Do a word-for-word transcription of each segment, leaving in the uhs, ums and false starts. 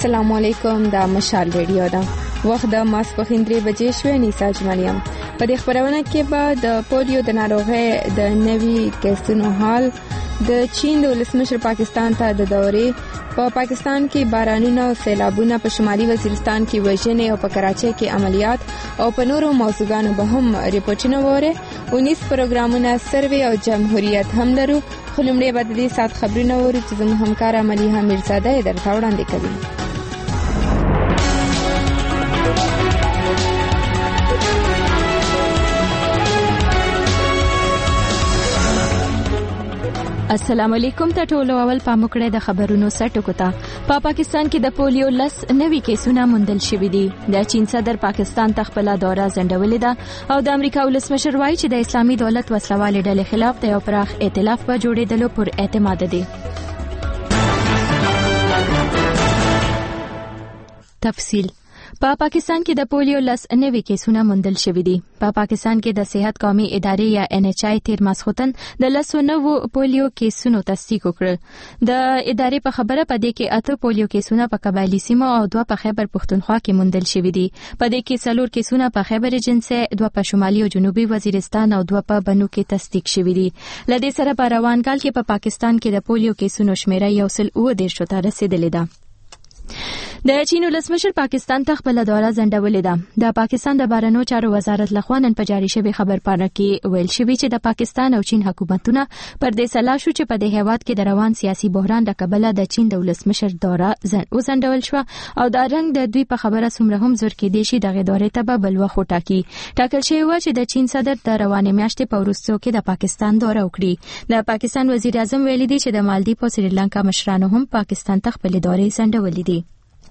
السلام علیکم. دا مشال ریډیو ده. وخت د ماسپښین درې بجې شوې. نیسا جمالیم په دې خبرونه کې به د پولیو د ناروغۍ د نوي کیسونو حال، د چین د ولسمشر پاکستان ته د دورې، په پاکستان کې بارانونه او سیلابونه، په شمالي وزیرستان کې وژنې او په کراچۍ کې عملیات او په نورو موضوعاتو به هم ریپورتونه وره. انیس پروګرامونه سروې او جمهوریت هم لرو. خو لومړی به د دې سات خبرونه وره چې زموږ همکار ملیحه میرزاده یې درته وړاندې کوي. السلام علیکم. ته ټول اول پاموکړه د خبرونو سټکو ته. په پا پاکستان کې د پولیو لس نوي کیسونه موندل شوي دي. د چین صدر پاکستان ته خپل دوره ځنډولې ده او د امریکا ولسمشر وایي چې د اسلامي دولت وسلوالې ډلې خلاف د یو پراخ ائتلاف په جوړېدلو پر اعتماد دي. تفصیل په پا پاکستان کې د پولیو لس نوي کیسونه موندل شوي دي. په پا پاکستان کې د صحت قومي ادارې یا ان ایچ آی تیر ماسختن د لسو نوو پولیو کیسونو تصدیق وکړ. د ادارې په خبره پدې کې اته پولیو کیسونه په قبایلی سیمو او دوه په خیبر پښتونخوا کې موندل شوي دي. پدې کې څلور کیسونه په خیبر جنسه، دوه په شمالي او جنوبي وزیرستان او دوه په بنو کې تصدیق شوي دي. لدې سره په روان کال کې په پا پاکستان کې د پولیو کیسونو شمیره یو سل اوه دېرش ته رسیدلې ده. د چین ولسمشر پاکستان ته خپل دوره ځنډولې ده. د پاکستان د بهرنیو چارو وزارت لخوا نن په جاري شوی خبرپاڼه کې ویل شوی چې د پاکستان او چین حکومتونه پر دې سلا شو چې په دې هیواد کې د روان سیاسي بحران د کبله د چین د ولسمشر دوره ځنډول شو او دا رنګ د دوی په خبره څومره هم زور کې دي شي دغه دوره ته به بل وخت ټاکي. ټاکل شوی و چې د چین صدر د روانې میاشتې په وروستیو کې د پاکستان دوره وکړي. د پاکستان وزیر اعظم ویلي دی چې د مالدیپ او سریلانکا مشرانو هم پاکستان ته خپل دوره ځنډولې دي.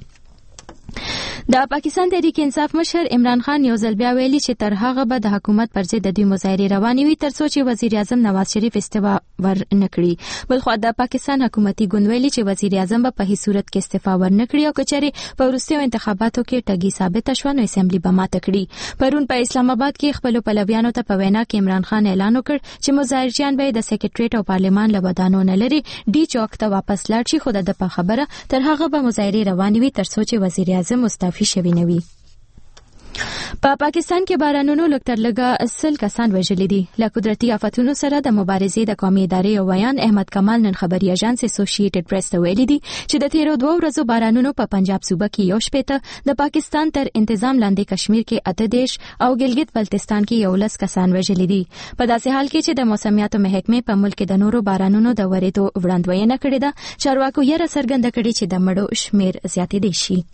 د پاکستان تحریک انصاف مشر عمران خان یو ځل بیا ویلي چې تر هغه به د حکومت پر ضد د دوی مظاهرې روانې وي تر څو چې وزیر اعظم نواز شریف استعفا ور نکړي. بلخو د پاکستان حکومتي ګوند ویلي چې وزیر اعظم به په هیڅ صورت کې استعفا ور نکړي او کچېرې په وروستیو انتخاباتو کې ټګي ثابت شوه نو اسمبلی به ماته کړي. پرون په اسلام آباد کې خپل پلویانو ته په وینا کې عمران خان اعلان وکړ چې مظاهرچیان به د سیکریټریټ او پارلیمان له ودانو نه لري ډي چوک ته واپس لاړ شي. خو د په خبره تر هغه به مظاهرې روانې وي تر څو چې وزیر اعظم مستعفي شوی نه وي. په پا پاکستان کې بارانونو لکتر لګا اصل کسان وژلي دي. له قدرتي آفتونو سره د مبارزې د قومي ادارې او ویان احمد کمال نن خبري اژانس اسوسییټډ پریس ته ویلي دي چې د تیرو دوه ورځو بارانونو په پنجاب صوبه کې یو شپېته، د پاکستان تر انتظام لاندې کشمیر کې اته دیش او ګلګت بلتستان کې یو لس کسان وژلي دي. په داسې حال کې چې د موسمیاتو محکمې په ملک د نورو بارانونو د ورېدو وړاندوینه کړې ده، چارواکو یې څرګنده کړې چې د مړو شمیر زیاتېدای شي.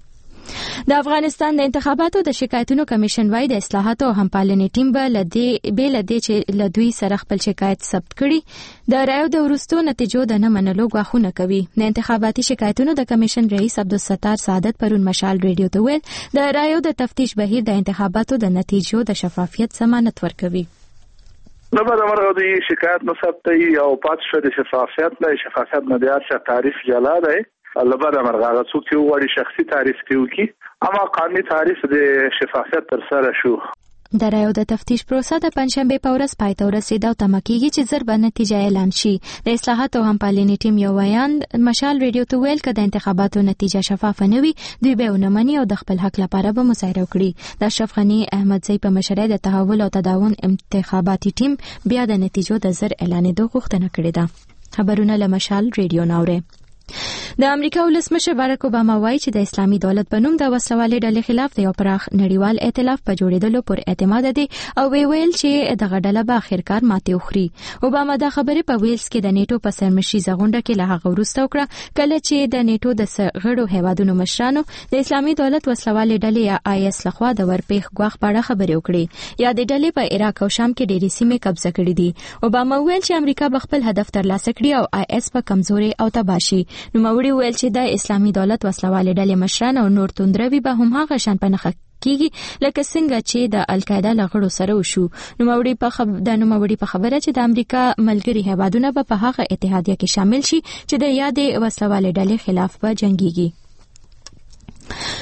د افغانستان د انتخاباتو د شکایتونو کمیشن وايي د اصلاحاتو او همپالنې ټیم به لدې به لدې چې لدوی سره خپل شکایت ثبت کړي د رایو د ورستو نتیجو د نه منلو غواخونه کوي. د انتخاباتي شکایتونو د کمیشن رئیس عبدالستار سعادت پرون مشال ریډیو ته ویل د رایو د تفتیش بهیر د انتخاباتو د نتیجو د شفافیت ضمانت ورکوي. نو به مرغه دی شکایت نو ثبت او پاتې شو د شفافیت نه شفافیت نه د تعریف جلا دی. لبا د مرغه څوک یو وړي شخصي تعریف کیو کی اما قانوني تعریف د شفافیت تر سره شو. د رایو د تفتیش پروسه د پنځشنبه په ورځ پای ته ورسېده او تمه کېږي چې ژر به نتیجه اعلان شي. د اصلاحاتو همپالنې ټیم یو ویان مشال ریډیو ته ویل چې د انتخاباتو نتیجه شفافه نه وي دوی به ونه مني او د خپل حق لپاره به مظاهره وکړي. د اشرف غنی احمدزی په مشرۍ د تحول او تداون انتخاباتي ټیم بیا د نتیجو د ژر اعلانېدو غوښتنه کړې ده. خبرونه له مشال ریډیو ناوړه. د امریکا ولسمشر باراک اوباما وایي چې د اسلامي دولت په نوم د وسلوالې ډلې خلاف د یو پراخ نړیوال ائتلاف په جوړېدلو پر اعتماد دي او وی ویل چې دغه ډله به اخرکار ماتې وخوري. اوباما دا خبرې په ویلز کې د نیټو په سرمشري غونډه کې له هغه وروسته وکړه کله چې د نیټو د غړو هیوادونو مشرانو د اسلامي دولت وسلوالې ډلې یا آی اس لخوا د ورپېښ غواخ په اړه خبرې وکړې یا د ډلې په عراق او شام کې ډېرې سیمې قبضه کړې دي. اوباما ویل چې امریکا به خپل هدف ترلاسه کړي او آی اس په کمزوري او تباشي. نو موري ویل چې د اسلامي دولت وسلوالې ډلې مشران او نور توندروي به هم هغه شان په نخښه کیږي لکه څنګه چې د القاعده لغړو سره وشو. نو موري په خب... د نو موري په خبره چې د امریکا ملګری هیوادونه به په هغه اتحادیه کې شامل شي چې د یادې وسلوالې ډلې خلاف به جنگيږي.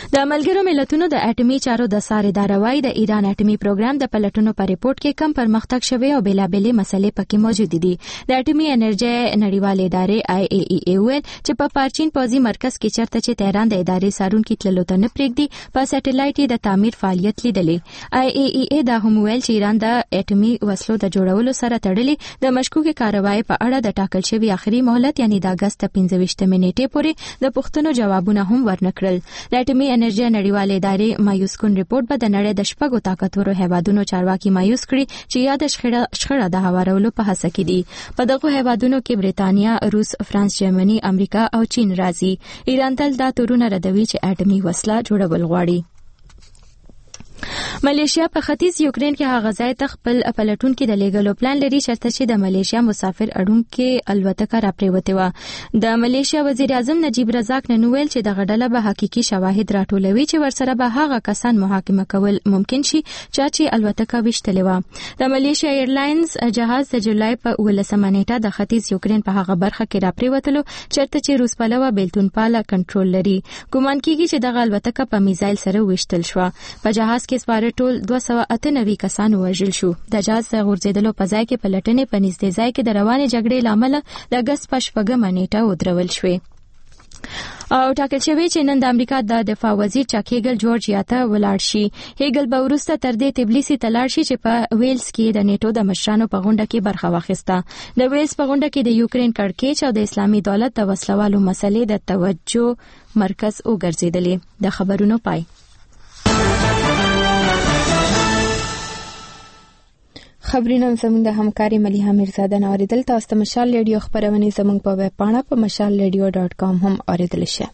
د ملګرو ملتونو د اټومي چارو د سار اداره وايي د ایران اټومي پروګرام د پلټونو په ریپورت کې کم پرمختګ شوی او بېلابېلې مسلې پکې موجود دي. د اټومي انرژي نړیوالې ادارې آی ای ای ای ویل چې په پارچین پوزي مرکز کې چرته چې تهران د ادارې سارونکو تللو ته نه پرېږدي په سټلایټ د تعمیر فعالیت لیدلې. آی ای ای ای دا هم ویل چې ایران د اټومي وسلو د جوړولو سره تړلې د مشکوکې کاروایی په اړه د ټاکل شوی اخري مهلت یعنی د اگست پنځه ویشتمې نیټې پورې د پښتنو جوابونه هم ورنکړل. د اټومي انرژي نړیوالې ادارې مایوس کون ریپورت به د نړۍ د شپږو طاقتورو هیوادونو چارواکي مایوس کړي چې یاد شخړه د هوارولو په هڅه کې دي. په دغه هیوادونو کې بریتانیا، روس، فرانس، جرمني، امریکا او چین راځي. ایران تل دا تورونه ردوي چې اټومي وسله جوړول غواړي. ملیشیا په ختیځ یوکرين کې هغه ځای ته خپل پلټونکو د لیګلو پلان لري چرته چې د ملیشیا مسافر اډونکو الوتکه راپریوته و. د ملیشیا وزیر اعظم نجیب رزاق نن ویل چې د غډله به حقيقي شواهد راټولوي چې ورسره به هغه کسان محاکمه کول ممکن شي چې الوتکه وشتلې و. د ملیشیا ایرلاینز جهاز د جولای په ولسمه نیټه د ختیځ یوکرين په هغه برخه کې راپریوتلو چرته چې روس پلوه بیلتون پاله کنټرول لري. ګومان کیږي چې د الوتکه په میزایل سره وشتل شو. په جهاز کې سپاره ټول دوه سوه اته نوي کسان وژل شو. د جهاز د غورځېدلو په ځای کې پلټنې په نږدې ځای کې د روانې جګړې لامل د اگست په شپږمه نیټه ودرول شوې. او ټاکل شوی چې نن د امریکا د دفاع وزیر چاک هیګل جورجیا ته ولاړ شي. هیګل به وروسته تر دې تبلیسي ته لاړ شي چې په ویلز کې د نیټو د مشرانو په غونډه کې برخه واخیسته. د ویلز په غونډه کې د یوکرين کړکېچ او د اسلامي دولت د وسلوالو مسلې د توجه مرکز وګرځیدلې. د خبرونو پای. خبرونه زموږ د همکاري مليحه میرزاده نه اوریدل. تاسو ته مشال ریډیو خبرونه زموږ په ویب پاڼه په مشال ریډیو ډاٹ کام هم اوریدل شي.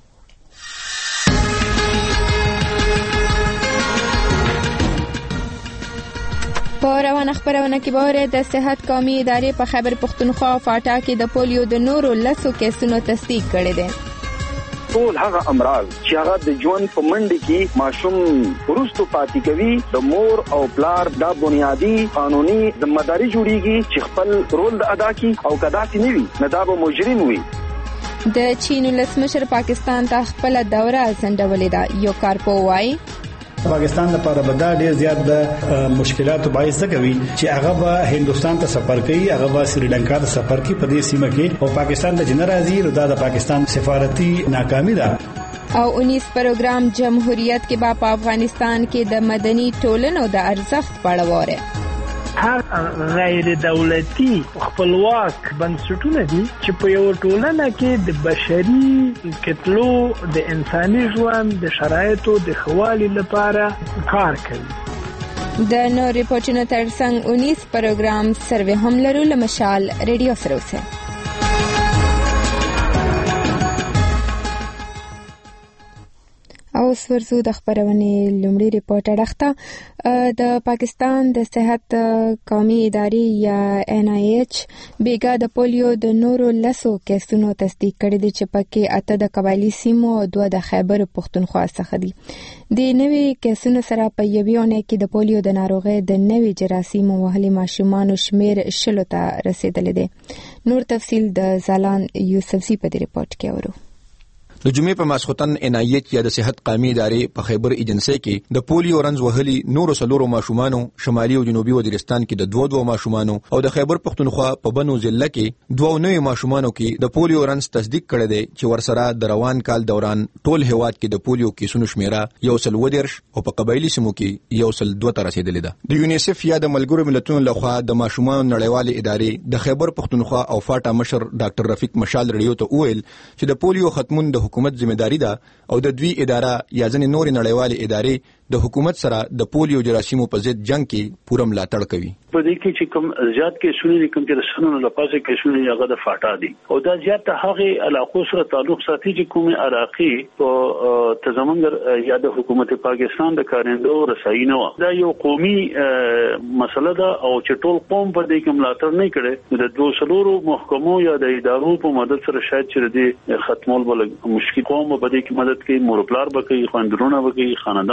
په روانه خبرونه کې به د صحت قومي ادارې په خیبر پښتونخوا او فاټا کې د پولیو د نورو لسو کیسونو تصدیق کړي دي. ټول هغه امراض چې هغه د ژوند په منډه کې ماشوم ورستو پاتې کوي د مور او پلار د بنیادی قانوني د مداري جوړیږي چې خپل رول ادا کوي او کدا چې نیوي نه دا به مجرم وي. د چین ولسمشر پاکستان ته خپل دوره سندولې ده. یو کارپو وايي پاکستان لپاره به دا ډیر زیات د مشکلاتو باعث کوي چې هغه به هندستان ته سفر کوي، هغه به سریلانکا ته سفر کوي په دې سیمه کې، او پاکستان ته جن راځي نو دا د پاکستان سفارتي ناکامي ده. او انیس پروګرام جمهوریت کې با په افغانستان کې د مدني ټولنو د ارزښت په اړه واره. هر غیر دولتي خپلواک بنسټونه دي چې په یو ټولنه کې د بشري کتلو د انساني ژوند د شرایطو د خوالي لپاره کار کوي. د نور ریپورتونو ترڅنګ انیس پروګرام سروې هم لرو له مشال ریډیو سره اوسه. او ورزو د خبرونې لومړی ریپورټ اړخته د پاکستان د صحت قومي ادارې یا ان آی ایچ بیګا د پولیو د نورو لسو کیسونو تصدیق کړي دي چې پکې اته د قبایلی سیمو او دوه د خیبر پښتونخوا څخه دي. د نوي کیسونو سره په یوې اونۍ کې د پولیو د ناروغۍ د نوي جراثیمو وهلي ماشومانو شمیر شلو ته رسیدلی دی. نور تفصیل د زالان یوسفزي په دې ریپورت کې اورو. د جمعې په ماسختن ان آی ایچ یا د صحت قومي ادارې په خیبر ایجنسی کې د پولیو رنز وهلي نورو سلورو ماشومانو شمالي او جنوبي وزیرستان کې د دوه دوه ماشومانو او د خیبر پښتونخوا په بنو ضلع کې دوه نوي ماشومانو کې د پولیو رنز تصدیق کړي دي چې ورسره د روان کال دوران ټول هیواد کې د پولیو کیسونو شمیره یو سل ودرش او په قبایلی سیمو کې یو سل دوه ته رسیدلې ده. د یونیسف یا د ملګرو ملتونو لخوا د ماشومانو نړیوالې ادارې د خیبر پښتونخوا او فاټا مشر ډاکټر رفیق مشال ریډیو ته وویل چې د پولیو ختمون د حکومت ځمېداري ده او د دوی اداره یا ځنې نورې نړیوالې ادارې د حکومت سره د پولیو جراثیمو په ضد جنگ کې پوره ملاتړ کوي. په دې کې چې کوم زیات کیسونه دي کوم چې رسنونو لپاره کیسونه هغه د فاټا دي او دا زیات هغه علاقو سره تعلق ساتي چې کوم عراقي په تضمن یا د حکومت پاکستان د کارندو رسایي نه و. دا یو قومي مسله ده او چې ټول قوم په دې کې ملاتړ نه کړي د دوه سلورو محکمو یا د ادارو په مدد سره شاید چې دې ختمول بل مشکل قوم په دې کې مدد کوي، مور پلار به کوي، خاندرونه به کوي، خاندان به کوي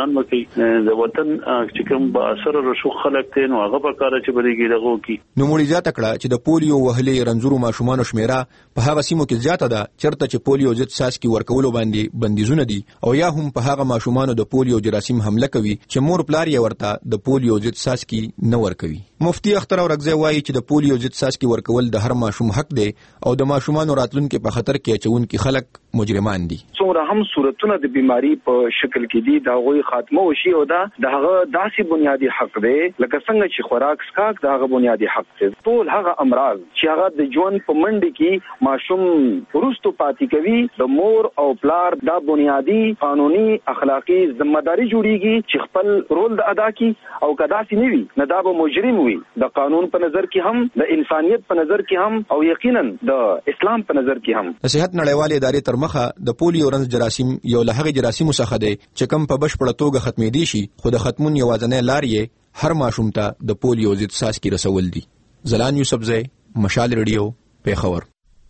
د وطن چې کوم با اثر رسوخ خلک ته نو هغه په کار چې بریږي دغه کی نو مولي زیاته کړه چې د پولیو وهلې رنځورو ماشومان شمیره په هغه سیمو کې زیاته ده چرته چې پولیو ضد څاڅکي ورکولو باندې بندیزونه دي او یا هم په هغه ماشومان د پولیو جراثیم حمله کوي چې مور پلار یې ورته د پولیو ضد څاڅکي نه ورکوي. مفتی اختر اورغزی وایي چې د پولیو ضد څاڅکي ورکول د هر ماشوم حق دی او د ماشومان راتلونکو په خطر کې اچونکي خلک مجرمان دي. څومره هم صورتونه د بیماری په شکل کې دي دا غوي خاتمه وشي او دا دغه داسې بنیادی حق دی لکه څنګه چې خوراک سکاک دغه بنیادی حق دی. ټول هغه امراض چې هغه د ژوند په منډه کې ماشوم ورستو پاتې کوي د مور او پلار دا بنیادی قانوني اخلاقی ذمہداري جوړیږي چې خپل رول د ادا کی او کدا سي نیوي نه دا به مجرم وي د قانون په نظر کې هم د انسانيت په نظر کې هم او یقینا د اسلام په نظر کې هم. د صحت نړیوالې ادارې تر مخه د پولیو رنځ جراثیم یو له هغه جراثیمو څخه دی چې کوم په بشپړه توګه ختمېدي شي خو د ختمون یوازینۍ لار یې هر ماشوم ته د پولیو ضد څاڅکي رسول دي. زلان یوسفزی، مشال ریډیو، پیښور.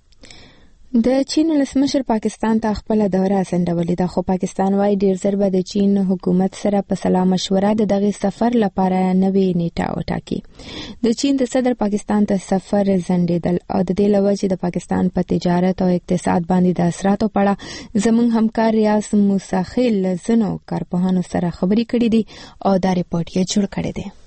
د چین ولسمشر پاکستان ته خپل دوره سندولې ده خو پاکستان وايي ډیر زر به د چین حکومت سره په سلا مشوره د دغه سفر لپاره نوې نیټه وټاکي. د چین د صدر پاکستان ته سفر زندیدل او د دې لوجه د پاکستان په تجارت او اقتصاد باندې د اثراتو په اړه زموږ همکار ریاض موساخیل زنو کارپوهانو سره خبرې کړې دي او دا ریپورت یې جوړ کړی دی.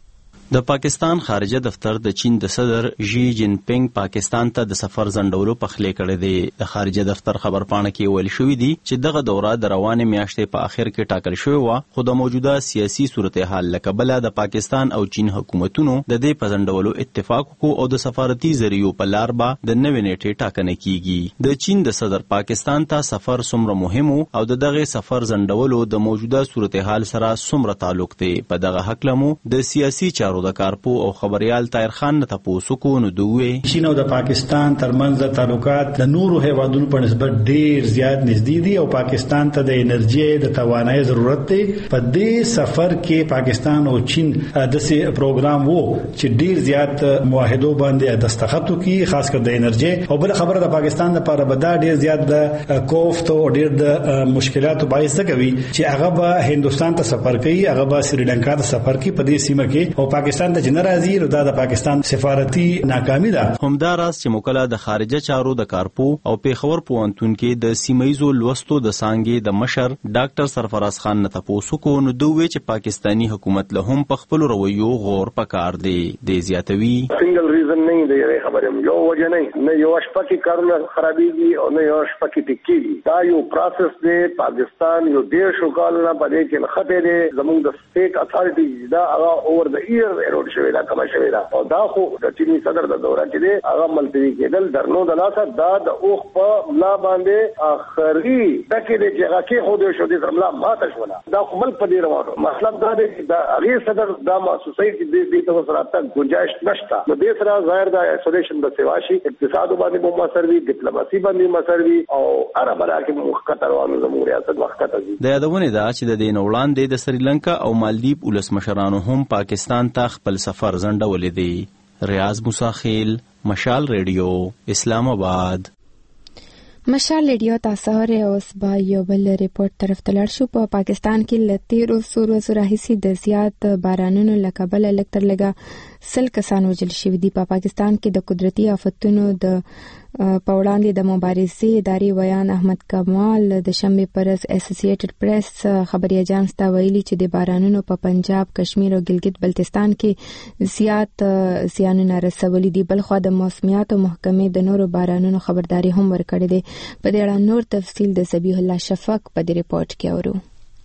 د پاکستان خارجه دفتر د چین د صدر ژی جین پینګ پاکستان ته د سفر زندولو په خلی کړی دی. د خارجه دفتر خبرپاڼه کې ویل شوی دی چې دغه دوره د روانې میاشتې په اخر کې ټاکل شوی و خو د موجوده سیاسي صورتحال له کبله د پاکستان او چین حکومتونو د دې په زندولو اتفاق وکړ او د سفارتي ذریعو په لار به د نوې نیټې ټاکنه کیږي. د چین د صدر پاکستان ته سفر څومره مهم او د دغه سفر زندولو د موجوده صورتحال سره څومره تعلق دی په دغه حق لمو د سیاسي چارو د کارپو او خبريال طاهر خان ته تاسو کو نو دوی چین او د پاکستان ترمنځ تعلقات د نورو هیوادونو په نسبت ډیر زیات نږدې دي او پاکستان ته د انرژي د توانایي ضرورت دی. په دې سفر کې پاکستان او چین د سي پروګرام وو چې ډیر زیات معاهدو باندې دستخط وکړي خاص کر د انرژي او بل خبره د پاکستان لپاره به دا ډیر زیات د کوفت او ډیر د مشکلاتو باعث کوي چې هغه به هندستان ته سفر کوي هغه به سریلانکا ته سفر کوي په دې سیمه کې او پاکستان ته جنرالي او د پاکستان سفارتي ناکامي ده. همدا راز چې موکله د خارجه چارو د کارپو او پیښور پوهنتون کې د سیمایزو لوستو د سانګې د مشر ډاکټر سرفراز خان نه تاسو کو نو دوی چې پاکستانی حکومت له هم په خپل رویو غور پکار دی. د زیاتوي سنگل ریزن نه دی خبره یو وجه نه نه یو شپکی کارونه خرابېږي او نه یو شپکی ټکیږي دا یو پروسس دی. پاکستان یو ډیر شو کال نه پدې کې خطه دی زموږ د سټیټ اتھارټیز دا هغه اوور د ایئر ایرور شوی دا کما شوی دا او دا خو د چینی صدر د دوره کې دی هغه ملتوی کېدل درنو د لاسه دا د اوخ په لا باندې اخري دکې د جګه کې خو د شو د رملا ماته شولا دا خو مل په دې روانو مطلب دا دی دا هغه صدر دا محسوسي د دې ته سره تک گنجائش نشته نو د سره ظاهر دا ایسولیشن د سیواشي اقتصاد باندې مو مسروي ډیپلوماسي باندې مسروي او عرب علاقې مو خطروانو زموږ ریاست وخت ته د یادونه دا چې د دین وړاندې د سریلانکا او مالدیپ ولسمشرانو هم پاکستان ته خپل سفر زندولې دی. ریاض موساخیل، مشال ریډیو، اسلام آباد. مشال ریډیو تاسو هره اوس با یو بل ریپورت طرف تلل شو. په پاکستان کې لتیر او سور وسره هيسي د زیات بارانونو لکبل الکتر لګه سل کسان وجل شوی دي. په پاکستان کې د قدرتي آفتونو د په وړاندې د مبارزې ادارې ویان احمد کمال د شنبه پرز اسوسییټډ پریس خبري اژانس ته ویلي چې د بارانونو په پنجاب، کشمیر او ګلګت بلتستان کې زیات زیانونه رسولي دي. بل خو د موسمیات محکمې د نورو بارانونو خبرداري هم ورکړې ده. په دې اړه نور تفصیل د سبیح الله شفق په دې ریپورت کې اورو.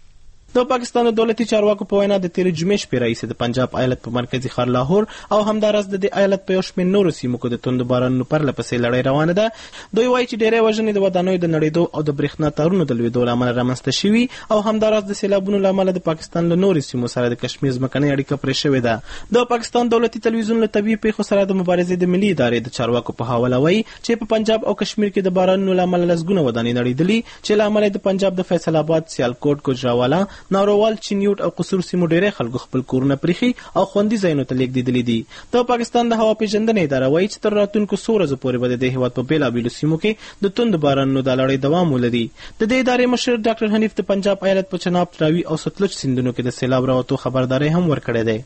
د پاکستان دولتي چارواکو په وینا د تیر جمعې شپې رئیس د پنجاب ایالت په مرکزی ښار لاهور او همدارس د ایالت په یو شمېر نورو سیمو کې د توند بارانونو پرله پسې لړۍ روانه ده. دوی وایي چې ډېری وژنې د ودانیو د نړېدو او د برېښنا تارونو د لوېدو له امله رامنځته شوي او همدارس د سیلابونو له امله د پاکستان له نورو سیمو سره د کشمیر ځمکنۍ اړیکه پرې شوې ده. د پاکستان دولتي تلویزیون له طبیعي پیښو سره د مبارزې د ملي ادارې د چارواکو په حواله وایي چې په پنجاب او کشمیر کې د بارانونو له امله لسګونه ودانۍ نړېدلي چې له امله د پنجاب د فیصل آباد، سیالکوټ، ګوجراوالا، نارووال چینیوټ او قصور سیمو ډېری خلکو خپل کورونه پریخي او خوندي ځایونو ته لیږدېدلي دي. د پاکستان د هوا پیژندنې اداره وایي چې تر راتلونکو څو ورځو پورې به د دې هېواد په بېلابېلو سیمو کې د توندو بارانونو دا لړۍ دوام ولري. د دې ادارې مشر ډاکټر حنیف د پنجاب ایالت په چناب، راوي او ستلج سیندونو کې د سیلاب راوتو خبرداری هم ورکړی دی.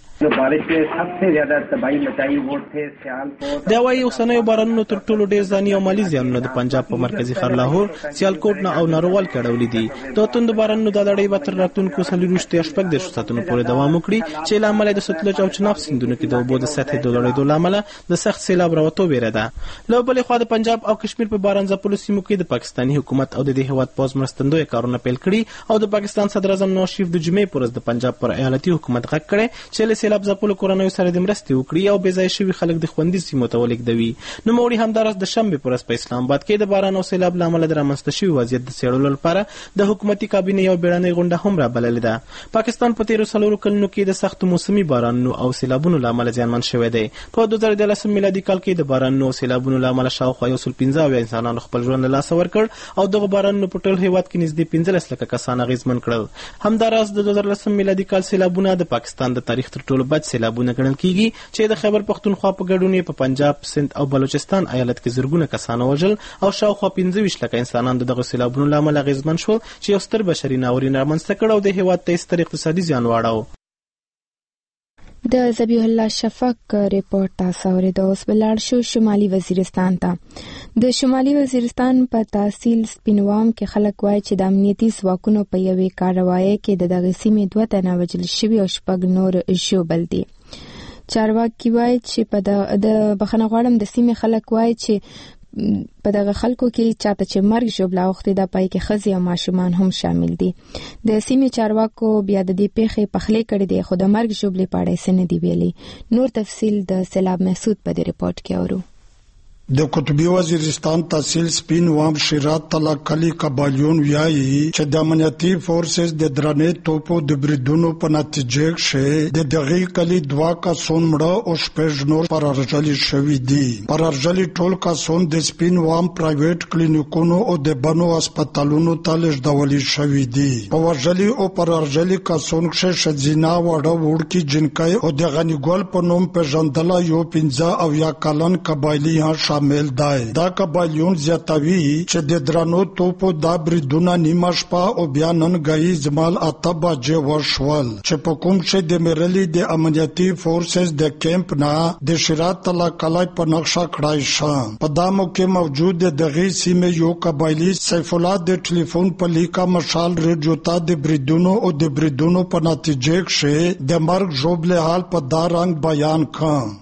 دا وایي اوسنیو بارانونو تر ټولو ډېر ځاني او مالي زیانونه د پنجاب په مرکزي ښار لاهور، سیالکوټ او نارووال کې اړولي دي. د توندو بارانونو دا لړۍ به تر راتلونکو څلوېښتو یا شپږ دېرشو ساعتونو پورې دوام وکړي چې له امله د ستلج او چناب سیندونو کې د اوبو د سطحې د لوړېدو له امله د سخت سیلاب راوتو ویره ده. له بلې خوا د پنجاب او کشمیر په باران ځپلو سیمو کې د پاکستاني حکومت او د دې هېواد پوځ مرستندویه کارونه پیل کړي او د پاکستان صدر اعظم نواز شریف د جمعې په ورځ د پنجاب پر ایالتي حکومت غږ کړی چې له سیلاب ځپلو کورنیو سره د مرستې وکړي او بې ځایه شوي خلک د خوندي سیمو ته ولېږدوي. نوموړي همداراز د شنبې په ورځ په اسلام آباد کې د باران او سیلاب له امله د رامنځته شوي وضعیت د څېړلو لپاره د حکومتي کابینې یو بیړنۍ غونډه هم رابللې ده. پاکستان په تېرو څلورو کلونو کې د سختو موسمي بارانونو او سیلابونو له امله زیانمن شوی دی. په دوه زره دیارلسم میلادي کال کې د بارانونو او سیلابونو له امله شاوخوا یو سل پنځه اویا انسانانو خپل ژوند له لاسه ورکړ او دغه بارانونو په ټول هېواد کې نږدې پنځلس لکه کسان اغېزمن کړل. همداراز د دوه زره لسم میلادي کال سیلابونه د پاکستان د تاریخ تر ټولو بد سیلابونه ګڼل کیږي چې د خیبر پښتونخوا په ګډون یې په پنجاب، سند او بلوچستان ایالت کې زرګونه کسان وژل او شاوخوا پنځه ویشت لکه انسانان د دغه سیلابونو له امله اغېزمن شول چې یو ستر بشري ناورین رامنځته کړ او د هېواد ته یې ستر اقتصادي زیان واړاوه. د ذبیح الله شفق ریپورت تاسو اوریدو. اوس بلاړ شو شمالي وزیرستان ته. د شمالي وزیرستان په تحصیل سپینوام کې خلک وایي چې د امنیتي ځواکونو په یوې کاروایۍ کې د دغه سیمې دوه تنه وژل شوي او شپږ نور ژوبل دي. چارواکي وایي چې په د بخښنه غواړم د سیمې خلک وایي چې په دغه خلکو کې چاته چې مرګ ژوبله اوښتې ده پای کې ښځې او ماشومان هم شامل دي. د سیمې چارواکو بیا د دې پیښې پخلی کړی دی خو د مرګ ژوبلې په اړه څه نه دي ویلي. نور تفصیل د سیلاب محسود په دې رپورټ کې اورو. د قطبی وزیرستان تحصیل سپین وام شیرات تلا کلی قبایلیون ویایي چې د امنیتي فورسز د درنې توپو د بریدونو په نتیجه کې د دغې کلی دوا کسان مړه او شپږ نور پرارژلي شوي دي. پرارژلي ټول کسان د سپین وام پرایویټ کلینیکونو او د بنو هسپتالونو ته لیږدول شوي دي. په وژلي او پرارژلي کسان کې ښځینه وړه وړکي جنکۍ او د غنیګل په نوم پیژندله یو پنځه اویا کلن قبایلي هم شامل دی. دا قبایلیون زیاتوي چې د درنو توپو دا بریدونه نیمه شپه او بیا ننګهي زمال اته بجې وشول چې په کوم چې د میرلي د امنیتي فورسز د کیمپ نه د شیرات تلا کلی په نقشه کړای شه. په دا موقع موجود د دغې سیمې یو قبایلي سیف الله د ټلیفون په لیکه مشال ریډیو ته د بریدونو او د بریدونو په نتیجه کې د مرګ ژوبلې حال په دا رنګ بیان کړ.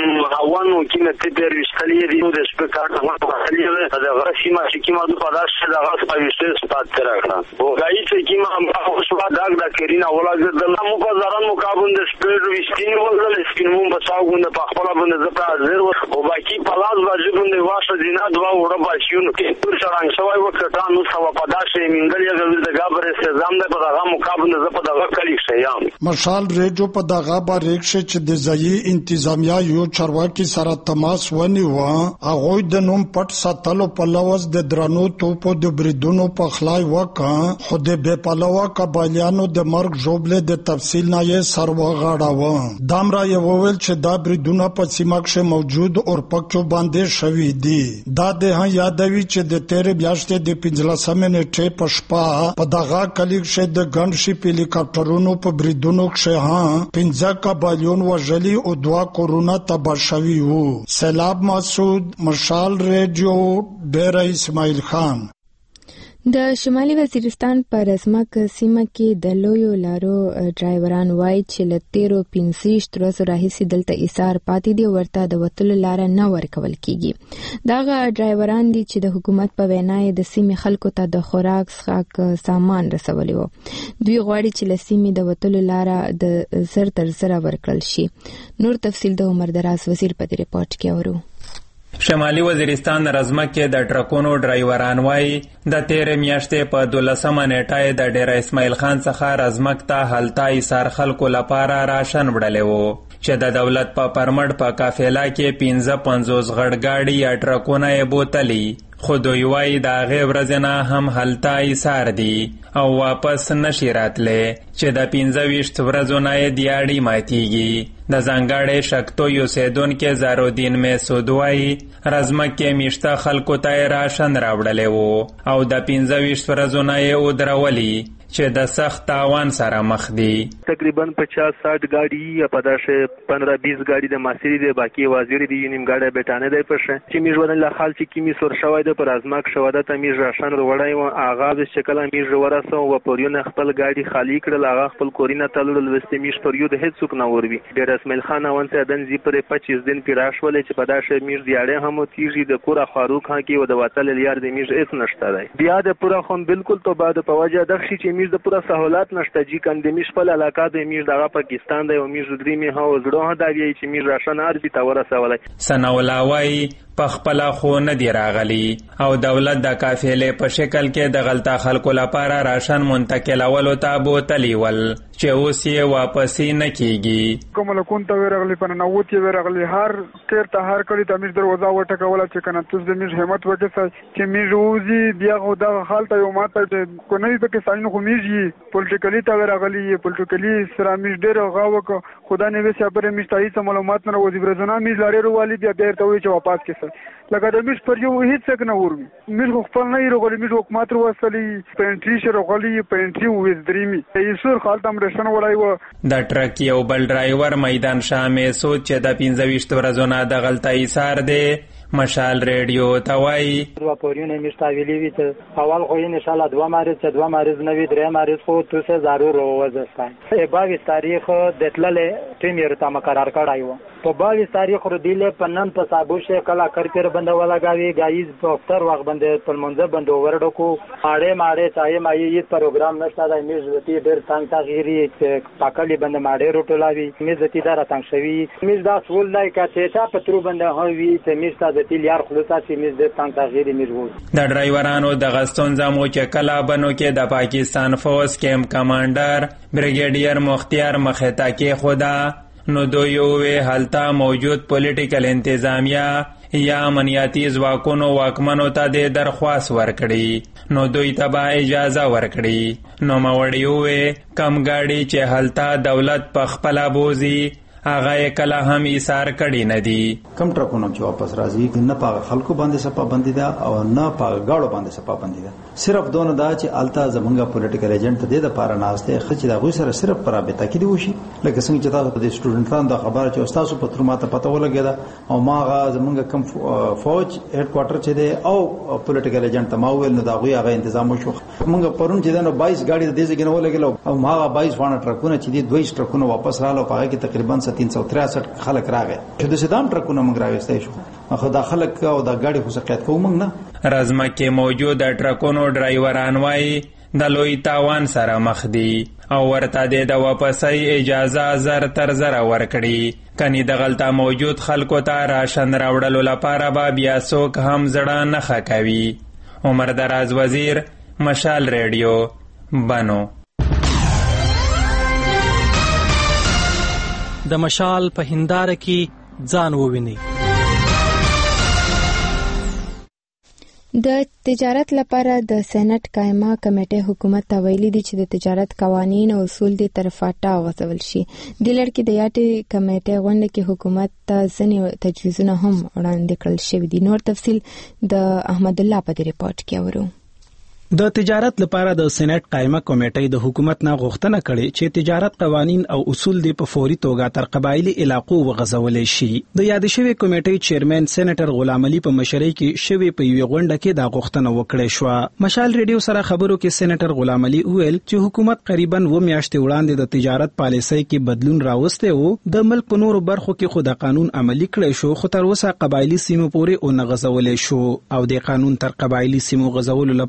وانو کینه تدر وشتلی دی نو د سپکاټ هغه په خلیه ده د غشیما چې کیما د پداش د غاس په وشته سپات کړه او غای چې کیما هغه شو دا د کرینا ولازم د مو په زران مقابل د سپیر وشتین ولل سپینمون په ساغونه په خپل باندې زپا زر او باقي پلاس باندې باندې واشه دینا دوا وړه باشیون کې تر څنګه شوی وکړه نو سوا پداش منګل یې د غابر سزام د په هغه مقابل زپا د کلی شیام مشال ریډیو په دغه باریک چې د ځای انتظامیه یو چارواکي کی سره تماس ونیو. هغه د نوم پټ ساتلو په لوز د درنو توپو د بریدونو په خلای وکړه خو د بې پلوه قبایلیانو د مرګ ژوبلې د تفصیل نه یې سر وغاړاوه. دامرا یې وویل چې دا بریدونه په سیمه کې موجود اورپکو باندې شوي دي. دا د یادوي چې د تیرې میاشتې د پنځلسمې نیټې په شپه په دغه کلي کې د ګڼ شي هلیکاپټرونو په بریدونو کې هم پنځه قبایلیون وژلي او دوه کورونه تباه شوي. سیلاب مسعود، مشال ریډیو، ډیره اسماعیل خان. د شمالي وزیرستان په رزمک سیمه کې د لویو لارو ډرایوران وایي چې له تیرو پنځه ویشت ورځو راهیسې دلته ایثار پاتې دي او ورته د وتلو لاره نه ورکول کیږي. دغه ډرایوران دي چې د حکومت په وینا یې د سیمې خلکو ته د خوراک څښاک سامان رسولی وو. دوی غواړي چې له سیمې د وتلو لاره د زر تر زره ورکړل شي. نور تفصیل د عمر دراز وزیر په دې رپورټ کې اورو. شمالي وزیرستان رزمک کې د ټرکونو ډرایوران وایي د تیرې میاشتې په دولسمه نیټه د ډیره اسماعیل خان څخه رزمک ته هلته ایثار خلکو لپاره راشن وړلی وو چې د دولت په پرمټ په قافله کې پنځه پنځوس غړ ګاډي یا ټرکونه یې بوتلي خو دوی وایي د هغې ورځې نه هم هلته ایثار دي او واپس نشي راتلی چې د پنځه ویشت ورځو نه یې دیاړي ماتیږي. د ځانګړې شکتوی اوسیدونکي زارالدین مسعود وایي رزمکې میشته خلکو ته یې راشن راوړلی و او د پنځه ویشت ورځو نه یې ودرولي چې د سخت تاوان سره مخ دي. تقریبا پچاس ساٹھ گاڑی یا پداش پندرہ بیس گاڑی د ماسری دی باقی وزیر دی نیم گاڑی بیٹانه دی پشه چې میژ ودن له خال چې کیمی سور شوی د پر ازماک شو د تمیز راشن وړای او آغاز شکل میژ ورسو او پوریونه خپل گاڑی خالی کړل هغه خپل کورینه تلل وستې میژ پریو د هیڅ څوک نه وروي. ډیر اسماعیل خان اونته دن زی پر پچیس دن پیراشول چې پداش میژ دیاړه هم تیږي د کورا فاروق خان کې و د وتل لیار د میژ هیڅ نشته دی. بیا د پورا خون بالکل تو بعد په وجه د خشي چې میژ د پورا سہولات نشته جی کندمیش په علاقہ د میژ دغه پاکستان دی او میژ درې می هو زړه دا وی چې میژ راشن ارزي تا ورسولای. سناولاوی پخپلا خو نه دی راغلی او دولت د قافلې په شکل کې د غلطه خلکو لپاره راشن منتقلولو ته بوتلی ول چې اوس یې واپسې نه کیږي. کوم لکون ته ورغلی په نووت یې ورغلی هر تیر ته هر کړي د میژ دروازه وټکوله چې کنه تاسو د میژ همت وکړئ چې میژ وزي بیا خو دا حالت یو ماته کو نه په کې ساين خو میژ پولیټیکلی ته ورغلی پولیټیکلی سره میژ ډېر غاوک خدا نه وسه پر میژ تایي معلومات نه وځي برزونه میژ لاري روالي بیا ډېر ته وي چې واپس کیسه لکه د میژ پر یو هیڅ څنګه نه ورمي میژ خپل نه روغلی میژ حکومت وسلی پینټری شر روغلی پینټری وې درېمي ایسور خالت هم رشن وړای و. د ټرک یو بل ډرایور میدان شامې سوچ چې د پنځه ویشت ورځو نه د غلطه ایثار دی مشال ریډیو ته وایي دوه پورونه میشته ویلي وي ته اول خو ان شاء الله دوه مارچ چې دوه مارچ نه وي درې مارچ خو تاسو ضرور وځستای. باویس تاریخ د تللې ټیمیر ته مقرر کړای و په باویس تاریخ ور دیله پنن په صابو شه کلا کر پر بنده ولا گاوی گایز په اکتر وخت بنده پر منځ بنده ورډو کو اړه ماړه چای مای یی پروګرام نشته د میز وتی ډیر څنګه تغیری پاکلی بنده ماړه روټلاوی میز وتی دار څنګه شوی میز دا سول لای کا چې تا پترو بنده هوی ته میز تا د تیلیار خلاصا چې میز د څنګه تغیری میز د ډرایورانو د غستون زمو چې کلا بنو کې د پاکستان فوج کیمپ کمانډر بریګیډیر مختیار مختا کې خدا نو دوی وی حالتا موجود پولیټیکل انتظامیه یا امنیتی ځواکونو واکمنو ته د درخواست ورکړي نو دوی ته به اجازه ورکړي نو موړی وی کم گاډي چې حالتا دولت په خپل بوزي هغه کله هم ایثار کړي نه دي. کم ټرکونه چې واپس راځي نه په خلکو باندې صفه بندي ده او نه په گاډو باندې صفه بندي ده صرف دونه دا چې التا زمونږه پولیټیکل ایجنټ ته د پاره ناشته خچ دا غوي سره صرف پر رابطه کې دی وشي لکه څنګه چې تاسو د سټوډنټانو د خبره چې استادو په تر ماته پته ولګیدا او ما غا زمونږه کم فوج هډ کوارټر چې دی او پولیټیکل ایجنټ ته ما ویل نو دا غوي هغه تنظیم وشو مونږ پرون چې دا بایس گاډي د دې ځای نه ولګل او ما غا بایس وانه ټرکونه چې دی دوه ټرکونه واپس رااله په هغه کې تقریبا تین سو تریسٹھ خلک راغی چې د سدام ټرکونه موږ راوستای شو خو دا خلک او دا ګاډي خو سقیات کوو موږ نه رزمکه موجود ټرکونو ډرایوران وایي د لوی تاوان سره مخ دي او ورته د واپسۍ اجازه زر تر زر ورکړي کني د غلطه موجود خلکو ته راشن راوړلو لپاره به بیا څوک هم زړه نه ښکوي. عمر دراز وزیر مشال ریډیو بنو. د مشال په هنداره کې ځان وویني. د تجارت لپاره د سېنات قائمه کمیټه حکومت ته ویلي دي چې د تجارت قوانین او اصول د طرفاټه غوښتل شي. د لړ کې د یاټي کمیټه غونډه کې حکومت ته ځینې تجویزونه هم وړاندې کړل شوي دي. نور تفصیل د احمد الله په ریپورت کې اورو. د تجارت لپاره د سېنات قائمه کمیټې د حکومت نه غوښتنه کړې چې تجارت قوانین او اصول د په فوري توګه تر قبایلی علاقو وغځول شي. د یاد شوی کمیټې چیرمن سېنیټر غلام علي په مشرۍ کې شوی په یوه غونډه کې دا غوښتنه وکړې شو. مشال ریډیو سره خبرو کې سېنیټر غلام علي وویل چې حکومت قریبا و میاشتې وړاندې د تجارت پالیسۍ کې بدلون راوسته و. د ملک په نورو برخو کې خو د قانون عملی کړی شو خو تر اوسه قبایلی سیمو پورې او نه غځول شو او د قانون تر قبایلی سیمو غځولو لپاره د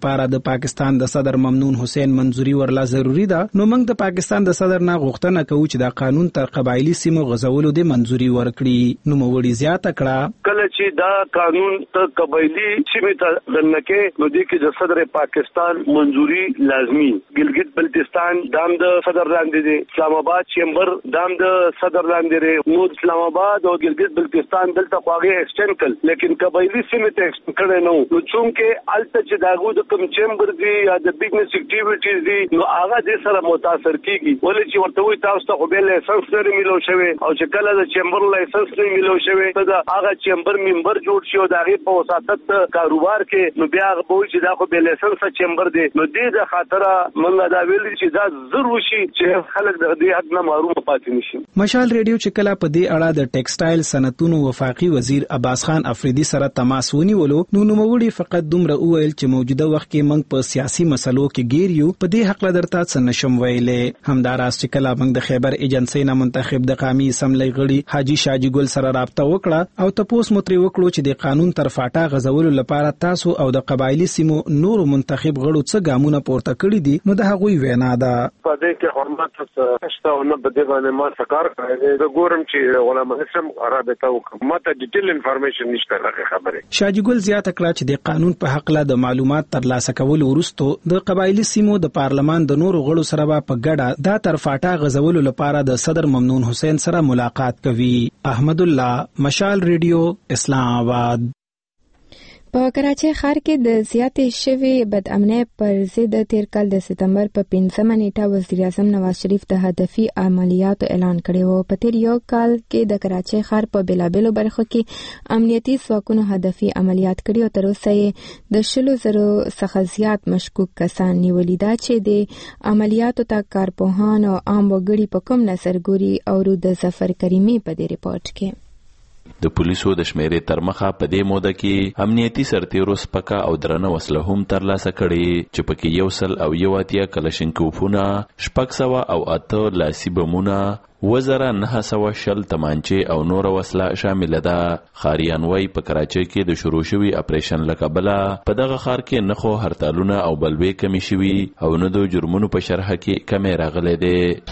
پاکستان د صدر ممنون حسین منظوري ورلا ضروری ده، نو موږ د پاکستان د صدر نه غوښتنه کوو چې دا قانون تر قبایلی سیمو غزولو د منظوري ورکړي. نو موري زیاته کړه کله چې دا قانون ته قبایلی سیمې ته دنکه نو د کې د صدر پاکستان منظوري لازمی. ګلګت بلتستان دام د صدر لاندې دی، اسلام آباد چیمبر دام د صدر لاندې دی، نو اسلام آباد او ګلګت بلتستان دلته خواږه ایکسټند کړ، لیکن قبایلی سیمې ته ایکسټند کړي نو نو چونکه الته چې داغو د کم چیمبر دی یا د بزنس اکټیویټیز دي نو هغه د سره متاثر کیږي، ولې چې ورته وي تاسو ته خو به لایسنس نه ملو شوی او چې کله د چیمبر لایسنس نه ملو شوی ته دا هغه چیمبر ممبر جوړ شي او دغه په وساتت کاروبار کې نو بیا هغه به چې دا خو به لایسنس چیمبر دی، نو دې د خاطر موږ دا ویل چې دا ضروري شي چې خلک د دې حق نه محروم پاتې نشي. مشال ریډیو چې کله په دې اړه د ټیکسټایل صنعتونو وفاقي وزیر عباس خان افریدي سره تماس ونیولو، نو نوموړي فقط دومره وویل چې موجوده وخت کې موږ په سیاسي مسلو کې ګیر یو، په دې حق درته څه نشم ویلې. همداراز چې کله موږ د خیبر ایجنسی نه منتخب د قومي اسمبلی غړي حاجی شاجي ګل سره رابطه وکړه او تاسو متری وکړو چې د قانون تر فاټا غزولو لپاره تاسو او د قبایلی سیمو نور منتخب غړو څه ګامونه پورته کړی دي، نو د هغوی وینا ده. په دې کې حرمت څه او نه بده باندې ما سکار کړی دی، ګورم چې علماء اسلام رابطه وکړه، ماته ډیټیل انفارمیشن نشته راغی خبره. شاجي ګل زیاته کړه چې د قانون په حق له د معلومات ترلاسه کولو وروسته د قبایلی سیمو د پارلمان د نورو غړو سره په ګډه دا تر فاټا غزولو لپاره د صدر ممنون حسین سره ملاقات کوي. احمد الله، مشال ریډیو، اسلام آباد. په کراچۍ ښار کې د زیاتې شوې بدامنۍ پر ضد تیر کال د سپتمبر په پنځمه نیټه وزیر اعظم نواز شریف د هدفي عملیاتو اعلان کړی و. په تیر یو کال کې د کراچۍ ښار په بیلابیلو برخو کې امنیتي ځواکونو هدفي عملیات کړي او تر اوسه یې د شلو زرو څخه زیات مشکوک کسان نیولي. دا چې د عملیاتو ته کارپوهان او عام وګړي په کوم نظر ګوري او د ظفر کریمي په دې ریپورت کې د پولیسو د شمیرې تر مخه په دې موده کې امنیتي سرتیرو سپکه او درنه وسله هم ترلاسه کړي چې پکې یو سل او یو اتیا کلشنکوفونه، شپږ سوه او اته لاسي بمونه، وزره نه سوه شل تمانچې او نور وسله شامل ده. خاریان وای په کراچۍ کې د شروع شوي اپریشن لکبله په دغه ښار کې نه خو هرتالونه او بلوې کمی شوي او نه د جرمونو په شرح کې کمی راغلی دی.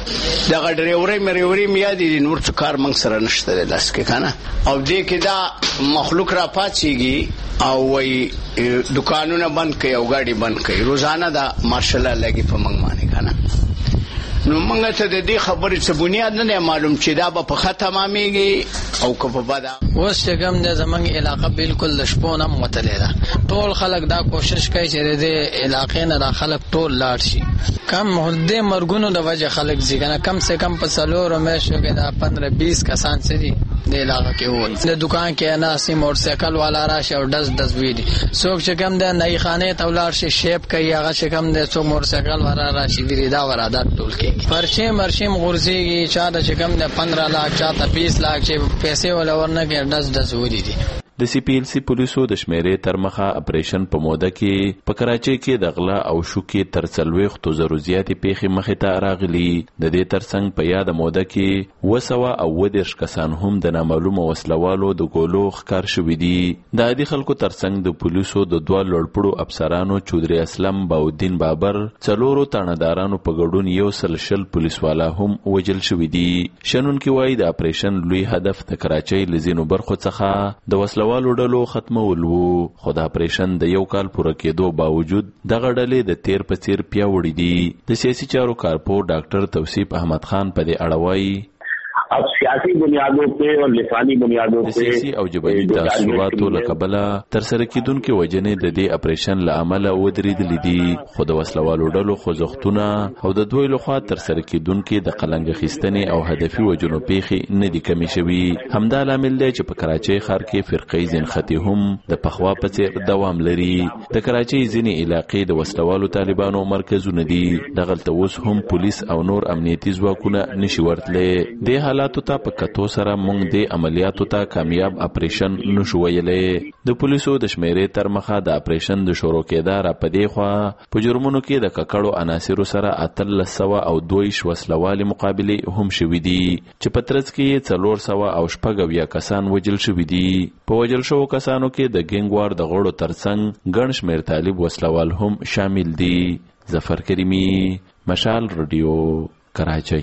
دغه ډریوري مریوري میا دي نور څه کار موږ سره نشته دی لاس کې کنه، او دې کې دا مخلوق را پاتېږي او وای دکانونه بند کوي او ګاډي بند کوي، روزانه دا مارشل لګي په موږ باندې کنه. نو موږ ته د دې خبرې څه بنیاد نه معلوم چې دا به په ختمه میږي او که په بده. اوس چې کوم د زمونږ علاقه بالکل د شپو نه متلې ده، ټول خلک دا کوشش کوي چې د علاقې نه دا خلک ټول لاړ شي. کم د مرګونو د وجه خلک ځي کنه، کم سے کم په څلورو میاشتو کې دا پندرہ بیس کسان څه دي د علاقه کې وو. د دکان کې ناسي موټر سایکل والا راشي او دس دس وی دي، څوک چې کم د نئی خانه ته ولاړ شي شیپ کوي، هغه چې کم د څوک موټر سایکل والا راشي دی دا ورادات ټول کې فرشي مرشم غورځيږي، چا د چې کم د پندرہ لاکھ چا ته بیس لاکھ چې پیسې ولا ورنه کې دس دس ودی دي. د سی پی ایل سی پولیسو د شمیرې تر مخه اپریشن په موده کې په کراچۍ کې د غلا او شوکې تر څلوېښتو زرو زیاتې پیښې مخې ته راغلي. د دې ترڅنګ په یاده موده کې اووه سوه او اووه دېرش کسان هم د نامعلومو وسلوالو د ګولو ښکار شوي دي. د عادي خلکو ترڅنګ د پولیسو د دوه لوړپوړو افسرانو چودري اسلم باودین بابر، څلورو تاڼهدارانو په ګډون یو سل شل پولیسوالا هم وژل شوي دي. شنونکي وایي د اپریشن لوی هدف د کراچۍ له ځینو برخو څخه د وسلوالو ډلو ختمول وو، خو د اپریشن د یو کال پوره کېدو باوجود دغه ډلې د تیر په څیر پیاوړې دي. د سیاسي چارو کارپو ډاکټر توصیف احمد خان په دې اړه وایي अब सियासी बुनियादों पे और लिसानी बुनियादों पे سیاسي او جبهي تعصباتو لکبله تر سره کیدونکو وجنې د دې اپریشن لامل ودرېدلې دي، خو د وسلوالو ډلو خوځښتونه او د دوی لخوا تر سره کیدونکو د قلنګ خستنې او هدفي وجنو پیښې نه دي کمی شوي. همدا لامل دی چې په کراچۍ ښار کې فرقې زنختی هم د پخوا په څیر دوام لري. د کراچۍ ځینې علاقې د وسلوالو طالبانو مرکزونه دي، دغلته اوس هم پولیس او نور امنیتي ځواکونه نشي ورتلې. د حالاتو ته په کتو سره موږ د عملیاتو ته کامیاب اپریشن نشو ویلې. د پولیسو د شمیرې تر مخه د اپریشن د شروع کېدا را پدې خو په جرمونو کې د ککړو عناصرو سره اتل سوا او دویش وسلوالي مقابله هم شوې دي چې په ترڅ کې څلور سوا او شپږ یا کسان وجل شوې دي. په وجل شو کسانو کې د ګینګوار د غړو ترڅنګ ګڼ شمېر طالب وسلوال هم شامل دي. ظفر کریمی، مشال رادیو، کراچۍ.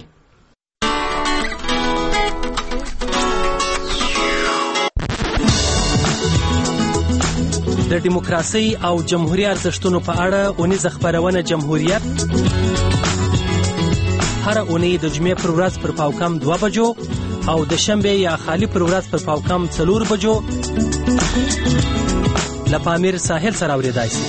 د دیموکراسي او جمهوریت ارزښتونو په اړه اونیزه خبرونه جمهوریت هر اونۍ د جمعې پر ورځ پر پاوکم دوه بجو او د شنبه یا خالی پر ورځ پر پاوکم څلور بجو له پامیر ساحل سره اوریدای شي.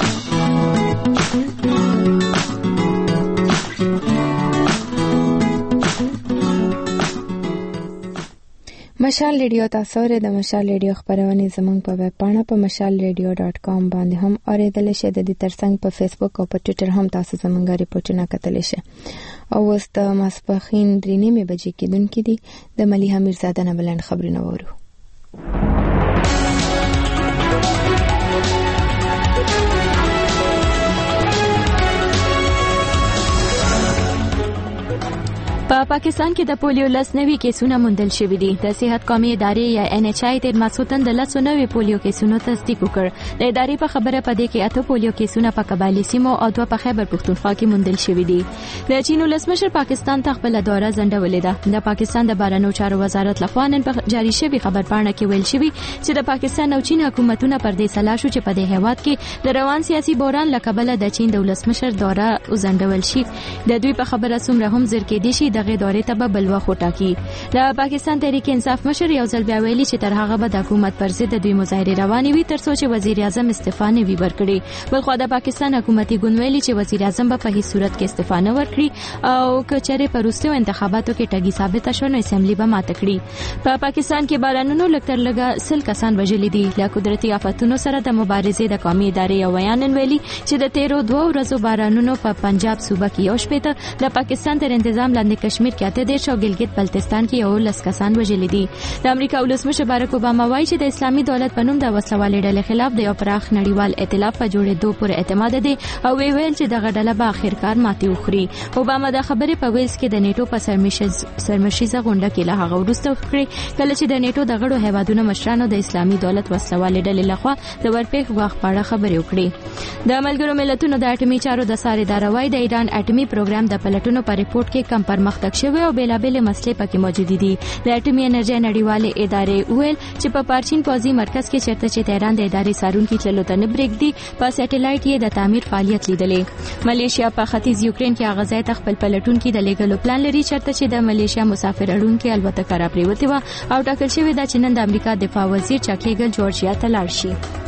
مشال ریډیو تاسو ر د مشال ریډیو خبرونه زموږ په ویب پاڼه په مشال ریډیو ډاټ کام باندې هم اوریدل شئ. د دې ترڅنګ په فیسبوک او په ټوئیټر هم تاسو زموږ ریپورتونه کتلی شئ. او اوس د ماسپښین درې نیمې بجې کېدونکې دي. د ملیحه میرزاده نه بلند خبرونه وورو. په پاکستان کې د پولیو لس نوي کیسونه موندل شوي دي. د صحت قومي ادارې یا ان ایچ آی تیر ماسوتن د لس نوي پولیو کیسونو تصدیق وکړ. د ادارې په خبره پدې کې اته پولیو کیسونه په قبایلی سیمو او دوه په خیبر پختونخوا کې موندل شوي دي. د چین ولسمشر پاکستان ته خپل دوره ځنډولې ده. د پاکستان د بهرنیو چارو وزارت لخوا نن په جاری شوی خبرپاڼه کې ویل شوی چې د پاکستان او چین حکومتونه پر دې سلا شو چې په دې هیواد کې د روان سیاسي بحران له کبله د چین د ولسمشر دوره وځنډول شي. د دوی په خبره څومره هم زر کې دي شي دغه دوره ته بل وخت وټاکي. د پاکستان تحریک انصاف مشر یو ځل بیا ویلي چې تر هغه به د حکومت پر ضد د دوی مظاهره روانې وي تر څو چې وزیر اعظم استعفا نه وي ورکړي. بلخو د پاکستان حکومتي ګوند ویلي چې وزیر اعظم به په هیڅ صورت کې استعفا نه ورکړي او که چېرې په وروستیو انتخاباتو کې ټګي ثابته شوه نو اسمبلی به ماته کړي. په پاکستان کې بارانونو لږ تر لږه سل کسان وژلي دي. له قدرتي آفتونو سره د مبارزې د قومي ادارې یو بیان ویلي چې د تیرو دوه ورځو بارانونو په پنجاب صوبه کې یو شپېته، د پاکستان تر انتظام لاندې کشمیر کې اته دېرش او ګلګت بلتستان کې یو لس کسان وژلي دي. د امریکا ولسمشر بارک اوباما وایي چې د اسلامي دولت په نوم د وسلوالې ډلې خلاف د یو پراخ نړیوال ائتلاف په جوړېدو پورې اعتماد دي او وی ویل چې دغه ډله به اخرکار ماتې وخوري. اوباما دا خبرې په ویلز کې د نیټو په سرمشریزه غونډه کې له هغه وروسته وکړې کله چې د نیټو د غړو هیوادونو مشرانو د اسلامي دولت وسلوالې ډلې لخوا د ورپېښ غوښ په اړه خبرې وکړې. د ملګرو ملتونو د اټومي چارو د ساري اداره وايي د ایران اټومي پروګرام د پلټونو په ریپورت کې کم پرمختګ شوی او بیلابېلې مسلې پکې موجود دي. د اټومي انرژي نړیوالې ادارې ویل چې په پارچین پوځي مرکز کې چیرته چې تهران د ادارې سارونکي چلو ته نه بریږدي په سټلایټ یې د تعمیر فعالیت لیدلې. ملیشیا په ختیځ یوکرين کې هغه ځای ته خپل پلټونکي د لیګلو پلان لري چیرته چې د ملیشیا مسافر اړونکي الوتکه را پریوتې و او ټاکل شوی دا چې نن د امریکا دفاع وزیر چاک هیګل جورجیا ته لاړ شي.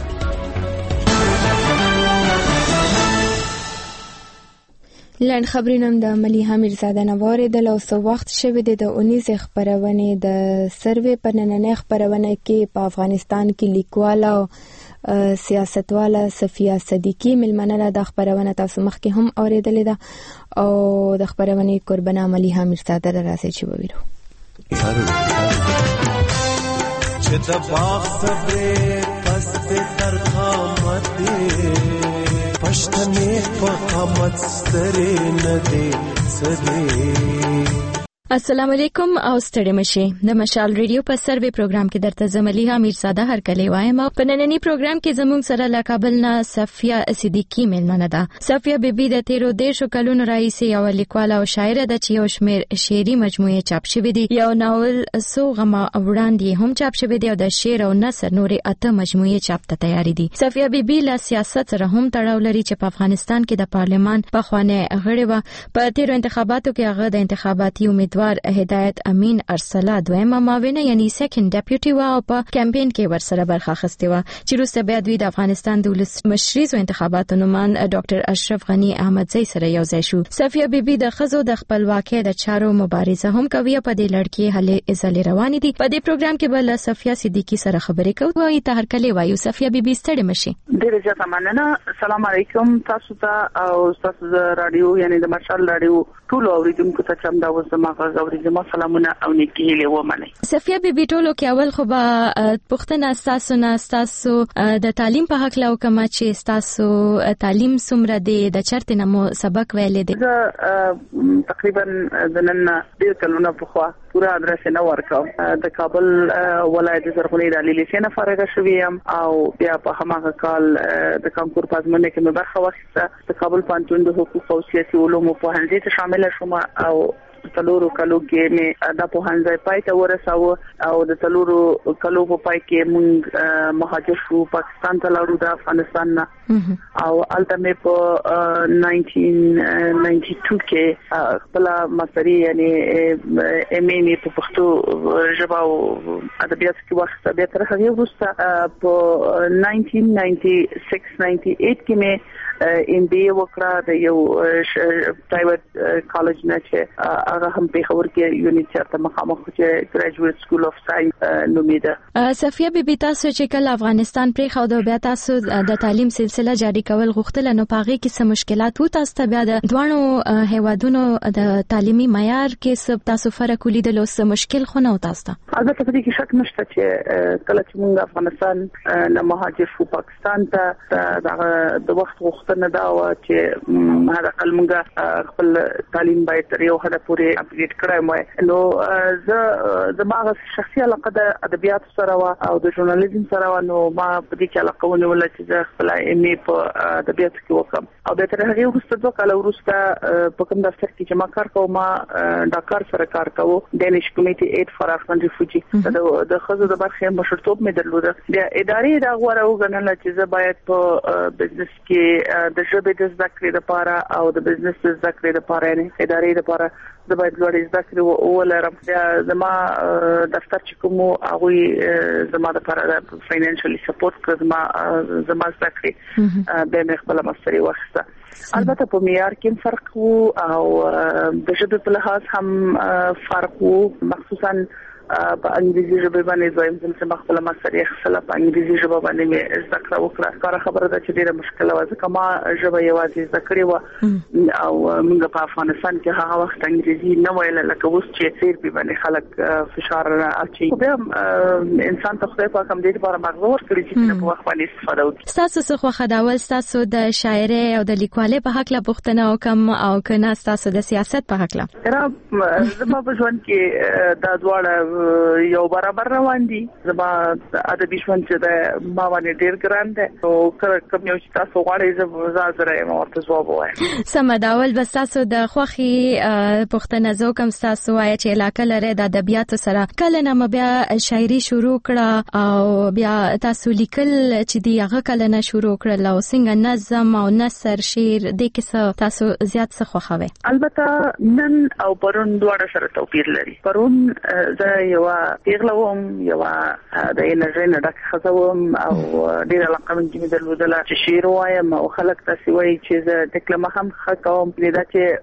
لاند خبرینم د ملیحه میرزاده نواره د لوسو وخت شوه د اونیز خبرونه د سروې په نننې خبرونه کې په افغانستان کې لیکواله او سیاستواله صفیه صدیقی ملمنه د خبرونه تاسو مخکې هم اوریدلې ده او د خبرونه قربانه ملیحه میرزاده راځي چې وویرو چې د باغ صبرې پس تر قامت پښتنې په قامت سترې نه دي سدي. السلام علیکم او ستړي مشه. د مشال ریډیو په سروې پروګرام کې درته زملیحه میرزاده هر کله وایم. په نننی پروګرام کې زموږ سره له کابل نه صفیه صدیقی ملمنه ده. صفیه بیبي د تیرو دیرشو کلونو راهیسې یو لیکواله او شاعره ده چې یو شمېر شعري مجموعې چاپ شوې دي. یو ناول سو غما وړاندې هم چاپ شوې دي او د شعر او نثر نورې اته مجموعې چاپ ته تیاری دي. صفیه بیبي له سیاست سره هم تړاو لري چې په افغانستان کې د پارلمان په خوانه غړې و. په تیرو انتخاباتو کې هغه د انتخاباتي امید هدایت امین ارسلا دویمه معاونه یعنی سیکنډ ډیپټي و او په کمپاین کې ورسره برخه اخیسته و چې وروسته بیا دوی د افغانستان د ولسمشریزو انتخاباتو نومان ډاکټر اشرف غنی احمدزی سره یو ځای شو. صفیه بیبي د خزو د خپلواکۍ د چارو مبارزه هم کوي په دې لړ کې هلې ازلې روان دي. په دې پروګرام کې بل صفیه صدیقی سره خبرې کوو او ته هر کله وایو. صفیه بیبي ستړي مشي. ډیره زیاته مننه. السلام علیکم تاسو ته او تاسو د رادیو یعنی د مشال رادیو ټول اوریدونکو ته چې هم دا وسمه غوړي زما سلامونه او نیکی هیله ومنئ. صفیه بیبي ټولو کې اول خو به پوښتنه تاسو نه تاسو د تعلیم په حق لا وکم چې تاسو تعلیم څومره دی د چرته نمو سبق ویلې دی؟ تقریبا د نن ډیر کلونه په خوا پورا ادرس نه ورکاو. د کابل ولایت زرغونې د لیسې نه فارغه شوم او بیا په هماغه کال د کانکور په ازموینه کې مې برخه واخیسته. د کابل پوهنتون د حقوق او سیاسي علومو پوهنځي ته شامل شوم او تلورو کلو کې مې د پوهنځي پای ته ورساوه او د تلورو کلو په پای کې مونږ مهاجر شو پاکستان ته لاړو د افغانستان نه او الته مې په ناینټین ناینټي ټو کې خپل ماستري یعنی ایم ای په پښتو ژبه او ادبیات کې واخیسته. بیا تر هغه وروسته په ناینټین ناینټي سکس ناینټي ایټ کې مې ام بی ای وکړه د یو پرایویټ کالج نه چې هغه هم په خبر کې یونیټ ته مخامخ چې ګریجویټ سکول اف ساينس نومیده. صفیه بیبي تاسو چې کله افغانستان پرې خو د بیا تاسو د تعلیم سلسله جاری کول غوښتل نو پاغي کې څه مشکلات وو تاسو بیا د دوانو هیوادونو د تعلیمي معیار کې څه تاسو فرق ولیدل او څه مشکل خو نه تاسو؟ البته په دې کې شک نشته چې کله چې موږ افغانستان نه مهاجر شو پاکستان ته د وخت غوښتنه دا و چې هغه کلمګه خپل تعلیم باید تر یو حد پورې اپډیټ کړم. نو زه زموږ شخصي علاقه د ادبیات سره او د ژورنالیزم سره نو ما په دې کې علاقه ونیول چې زه خپل ایم ای په ادبیات کې وکم او به تر هغه وروسته دوه کال وروسته په کوم دفتر کې چې ما کار کوم ما ډاکار سره کار کوم دانش کمیټي ایټ فار افغان ریفوجی د خزو د برخې مشرتوب مې درلوده. د ادارې دا غوړه وګڼل چې زه باید په بزنس کې د ژبې د زده کړې لپاره او د بزنس د زده کړې لپاره نه ادارې لپاره د باید لوړ زده کړې ولرم. زما دفتر چې کوم هغه زما لپاره فاینانشلی سپورټ کړ زما زما زده کړې به مې خپل ماستري واخیسته. البته په معیار کې فرق وو او د ژبې په لحاظ هم فرق وو مخصوصا په انګریزي ژبه باندې زویم چې ما خپل ماستري خپل په انګریزي ژبه باندې مې زده کړه وکړه. کار خبره ده چې ډیره مشکله وه ځکه ما ژبه یوازې زده کړې وه او موږ په افغانستان کې هغه وخت انګریزي نه ویل لکه اوس چې ډېر په باندې خلک فشار اچي. بیا انسان ته خدای پاک هم دې لپاره مغزه ورکړي چې په وخت باندې استفاده وکړي. تاسو څه خو خداول تاسو د شاعرۍ او د لیکوالۍ په حق لا پوښتنه وکم او کنه تاسو د سیاست په حق لا؟ را زما په ژوند کې دا دواړه یو برابر روان دي. زما ادبي ژوند چې د ما باندې ډیر ګران دی او کوم یو چې تاسو غواړئ زه زه یم ورته ځواب وایم. سم ډول بس تاسو د خوخي پښتنه زو کوم تاسو وایي چې علاقه لري د ادبیات سره کله نه بیا شاعري شروع کړه او بیا تاسو لیکل چې دی هغه کله نه شروع کړل او څنګه نظم او نثر شعر د کیسه تاسو زیات څه خوښوي؟ البته نن او پرون دواړه سره توپیر لري. پرون زه یو پیغلوم یو د انرژي نه ډک خزوم او ډیر علاقه مې درلودله چې شعر وایم او خلک تاسو وایي چې زه ټکله هم خکوم دا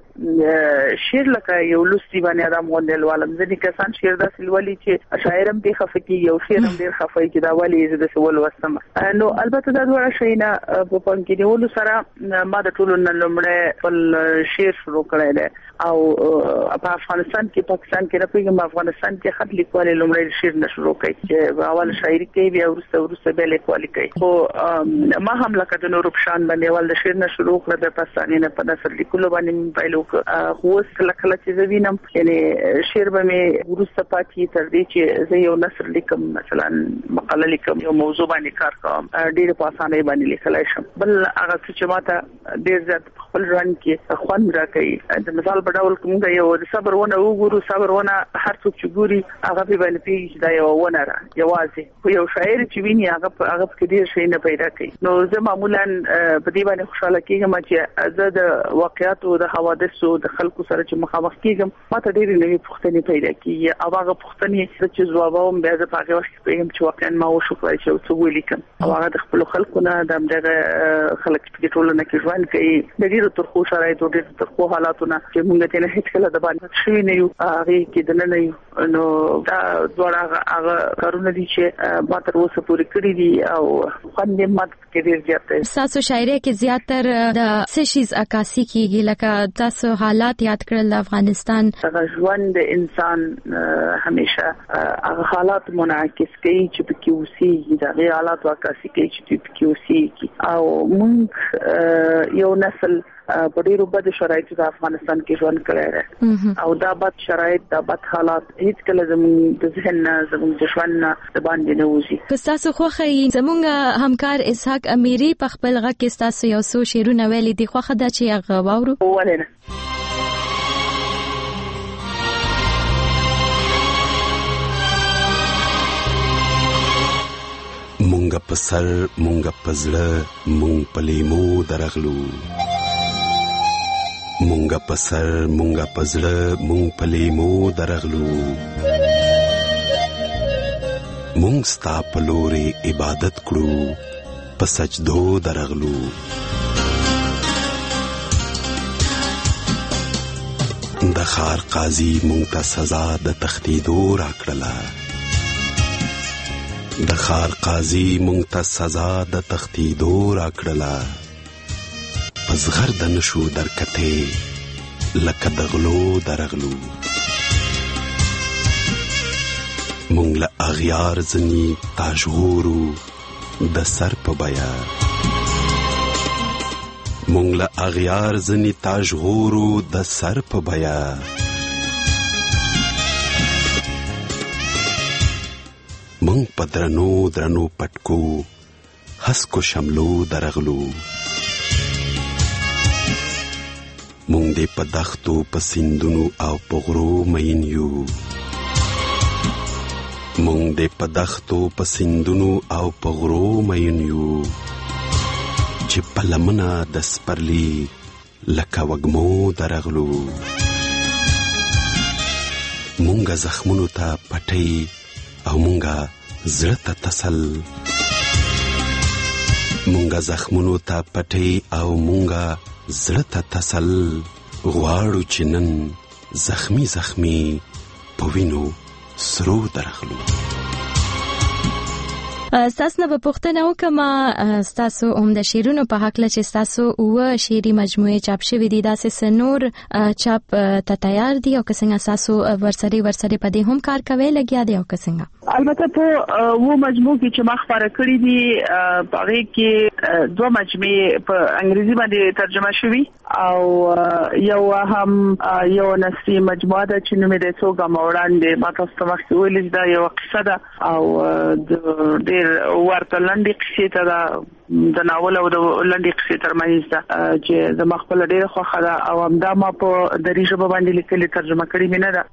چې شعر لکه یو لوستي باندې ادم غوندل ولم ځکه کسان شعر داسې ولي چې شاعرم به خفقي یو شعر هم ډیر خفقي چې دا ولي زه د سوال وسم. نو البته دا ډول شي نه په پام کې نیولو سره ما د ټولو نن لمړی خپل شعر شروع کړی دی او په افغانستان کې پاکستان کې راپېږم افغانستان کې خط لیکوالي لمړی شعر نه شروع کوي چې اول شاعري کوي بیا ورسته ورسته به لیکوالي کوي. خو ما هم لکه د نورو په شان باندې اول د شعر نه شروع کړ د پاکستاني نه په نثر لیکلو باندې پیل وکړ. خو اوس کله چې زه وینم یعنی شعر به مې ورسته پاتې تر دې چې زه یو نثر لیکم مثلا مقاله لیکم یو موضوع باندې کار کوم ډېر په اسانۍ باندې لیکلای شم. بل هغه چې ماته ډېر زیات خپل ژوند کې خوند راکوي د مثال په ډول کوم یو صبر ونه وګورو صبر ونه هر څوک چې ګوري هغه به باندې پیږي دا یو ونه را یوازې خو یو شاعر چې ویني هغه هغه کې ډېر شي نه پیدا کوي. نو زه معمولا په دې باندې خوشاله کېږم چې زه د واقعیاتو د حوادثو د خلکو سره چې مخامخ کېږم ماته ډېرې نوې پوښتنې پیدا کېږي او هغه پوښتنې چې ځوابوم بیا زه په هغه وخت کې پوهېږم چې واقعا ما وشو کړی چې څه ولیکم او هغه د خپلو خلکو نه د همدغه خلک چې په ټولنه کې ژوند کوي د ډېرو ترخو شرایطو ډېرو ترخو حالاتو نه چې موږ ته نه هېڅ کله د باندې شوي نه یو هغې کې دننه یو نو دا دواړه هغه کارونه دي چې ما تر اوسه پورې کړی دي او خوند مات کې ډیر زیات دی. تاسو شاعري کې زیاتر د سشیز عکاسي کیږي لکه تاسو حالات یاد کړل افغانستان هغه ژوند د انسان همیشه هغه حالات منعکس کوي چې په کې اوسېږي دا غي حالات عکاسي کوي چې په کې اوسېږي او موږ یو نسل په ډیرو بد شرایطو د افغانستان کې ژوند کړی او دا بد شرایط دا بد حالات هیڅ کله زموږ د ذهن نه زموږ د ژوند نه د باندې نه وځي. تاسو خوښه زموږ همکار اسحاق امیری په خپل غږ کې تاسو یو څو شعرونه ویلي دي خوښه ده چې هغه واورو؟ ولې نه. مونږ په سر مونږ په زړه مونږ په لیمو درغلو مونږ په سر مونږ په زړه مونږ په لیمو درغلو مونږ ستا په لورې عبادت کړو په سجدو درغلو د ښار قاضي مونږ ته سزا د تښتېدو راکړله د ښار قاضي مونږ ته سزا د تښتېدو راکړله په زغر د نشو درکتې لکه د غلو درغلو مونږ له اغیار ځنې تاژغورو د سر په بیه مونږ له اغیار ځنې تاژغورو د سر په بیه مونږ په درنو درنو پټکو هسکو شملو درغلو مونږ دې په دښتو په سیندونو او په غرو مین یو مونږ دې په دښتو په سیندونو او په غرو مین یو چې په لمنه د سپرلي لکه وږمو درغلو مونږ زخمونو ته پټۍ او مونږه زړه ته تسل مونږه زخمونو ته پټۍ او مونږه زړه ته تسل غواړو چې نن زخمی زخمی په وینو سرو درغلو. ستاسو نه به پوښتنه وکړم ستاسو هم د شعرونو په هکله چې ستاسو اوه شعري مجموعې چاپ شوي دي داسې څه نور چاپ ته تیار دي او که څنګه ستاسو ورسرې ورسرې په دې هم کار کوئ لګیا دی او که څنګه؟ البته په اوه مجموعو کې چې ما خپاره کړي دي په هغې کې دوه مجموعې په انګریزي باندې ترجمه شوي او یو هم یو نثري مجموعه ده چې نوم یې دی څو ګامه وړاندې ما تاسو ته مخکې ویلي چې دا یوه قصه ده او د ډېر ورته لنډې قصې ته ده د ناول او د لنډې قصې ترمنځ ده چې زما خپله ډېره خوښه ده او همدا ما په دري ژبه باندې لیکلې ترجمه کړې مې نه ده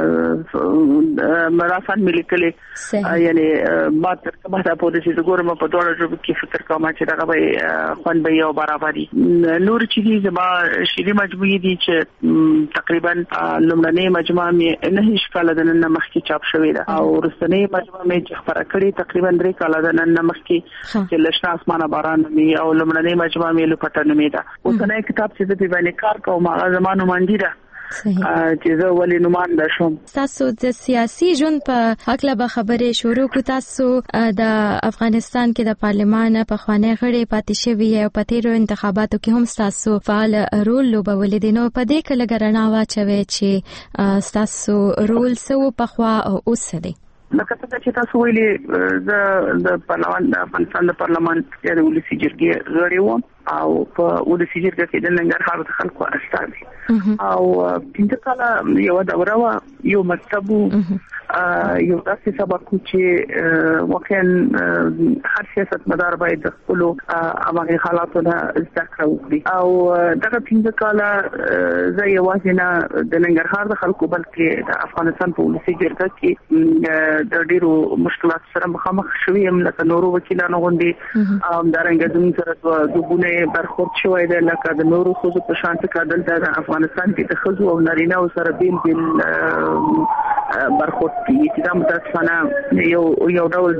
مراسان مې لیکلې یعنی ما تر کومه حده پورې چې زه ګورم په دواړو ژبو کې فکر کوم چې دغه به خوند به یو برابر وي. نور چې دي زما شعري مجموعې دي چې تقریبا لومړنۍ مجموعه مې نهه کاله د نن مخکې چاپ شوې ده او وروستنۍ مجموعه مې چې خپره کړې تقریبا درې کاله د نن مخکې چې لشنا اسمانه باران مې او لومړنۍ مجموعه مې لوپټه نومې ده. اوسنۍ کتاب چې زه په باندې کار کوم هغه زما نوماندي ده چې زه ولې نومانده شوم. تاسو د سیاسي ژوند په هکله به خبرې شروع کړو. تاسو د افغانستان کې د پارلمان پخوانی غړي پاتې شوي او په تیرو انتخاباتو کې هم تاسو فعال رول لوبولی دی نو په دې کې لږ رڼا واچوئ چې تاسو رول څه و پخوا او اوس څه دی؟ لکه څنګه چې تاسو ویلي زه د پارلمان د افغانستان د پارلمان د ولسي جرګې غړی وم او په ولسي جرګه کې د ننګرهار د خلکو استازي او پنځه کاله یو دوره و یو مکتب یو داسې سبق چې واقعا هر سیاستمدار باید د خپلو هغه حالاتو نه زده کړه وکړي او دغه پنځه کاله زه یوازې نه د ننګرهار د خلکو بلکې د افغانستان په ولسي جرګه کې د ډیرو مشکلات سره مخامخ شوې یم لکه نورو وکیلانو غوندې همدارنګه زموږ سره دوه برخورد شوی دی لکه د نورو ښځو په شان چې دلته د افغانستان کې د ښځو او نارینه‌و سره بیل بیل برخورد کیږي چې دا متاسفانه یو یو ډول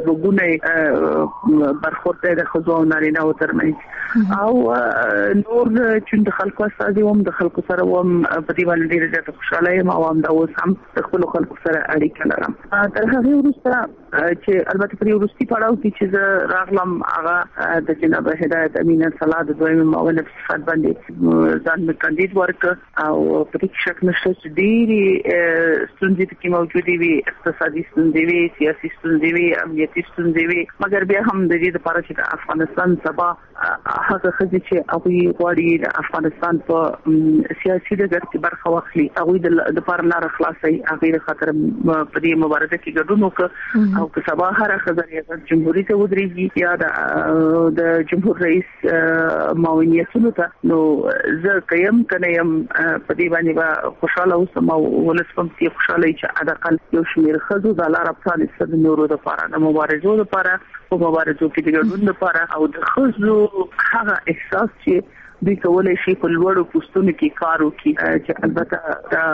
وګونه برخورد د خزو او نارینه او ترمنځ او نور چې د خلکو اساسي هم د خلکو سره هم په دې باندې ډېر ډېر خوشاله یم او هم دا اوس هم د خپل خلکو سره اړیکه لرم. تر هغه وروسته چې البته په وروستي پړاو کې چې زه راغلم هغه د جناب هدایت امینه صلاح د دویم معاون صفات باندې ځان مې کاندید ورک او په دې شک نشته چې ډېری ستونزې کې موجودې وي، اقتصادي ستونزې وي، سیاسي ستونزې وي، امنیتي ستونزې وي، مګر بیا هم د دې لپاره چې د افغانستان سبا هغه خځې چې هغوی غواړي د افغانستان په سیاسي ډګر کې برخه واخلي هغوی د لپاره لاره خلاصوي، هغوی د خاطر په دې مبارزه کې ګډون وکړي او که سبا هره ښځه ریاست جمهوري ته ودرېږي یا د د جمهور رئیس معاونیتونو ته نو زه که یم که نه یم په دې باندې به خوشحاله اوسم او ولس هم پرې خوشحاله وي چې حداقل یو شمېر ښځو دا لاره پرانېسته د نورو دپاره د مبارزو دپاره په مبارزو کې د ګډون دپاره او د ښځو هغه احساس چې دوی کولای شي په لوړو پوسټونو کې کار وکړي چې البته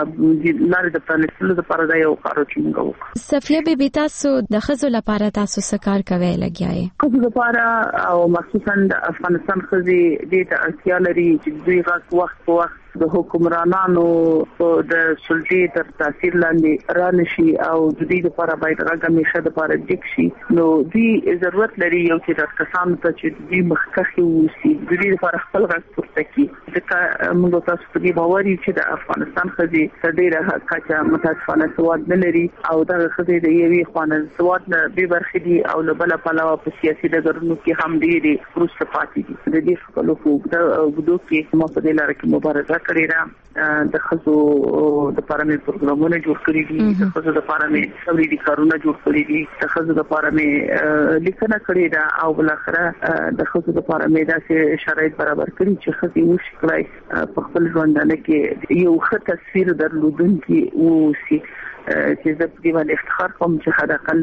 د لارې د پرانیستلو لپاره دا یو کار چې موږ وکړو. صفیه بیبي تاسو د ښځو لپاره تاسو څه کار کوئ لګیا یې؟ ښځو لپاره او مخصوصا د افغانستان ښځې دې ته اړتیا لري چې دوی غږ وخت په وخت د حکمرانانو د سلطې تر تاثیر لاندې را نشي او د دې لپاره باید غږ همیشه د لپاره ډک شي. نو دوی ضرورت لري یو چې د کسانو ته چې دوی مخکښ اوسي د دې لپاره خپل غږ پورته کړي. ځکه موږ تاسو په دې باور یو چې د افغانستان ښځې تر ډېره کچه متاسفانه سواد نه لري او دغه ښځې د یوې خوا نه سواد نه بې برخې دي او له بله پلوه په سیاسي ډګرونو کې هم ډېرې وروسته پاتې دي. د دې خپلو په اوږدو کې ما په دې لاره کې مبارزه کړې ده، د ښځو دپاره مې پروګرامونه جوړ کړي دي، د ښځو دپاره مې تولیدي کارونه جوړ کړي دي، د ښځو دپاره مې لیکنه کړې ده او بالاخره د ښځو دپاره مې داسې شرایط برابر کړي چې ښځې وشي کړای په خپل ژوندانه کې یو ښه تصویر درلودونکي واوسي چې زه په دې باندې افتخار کوم چې حداقل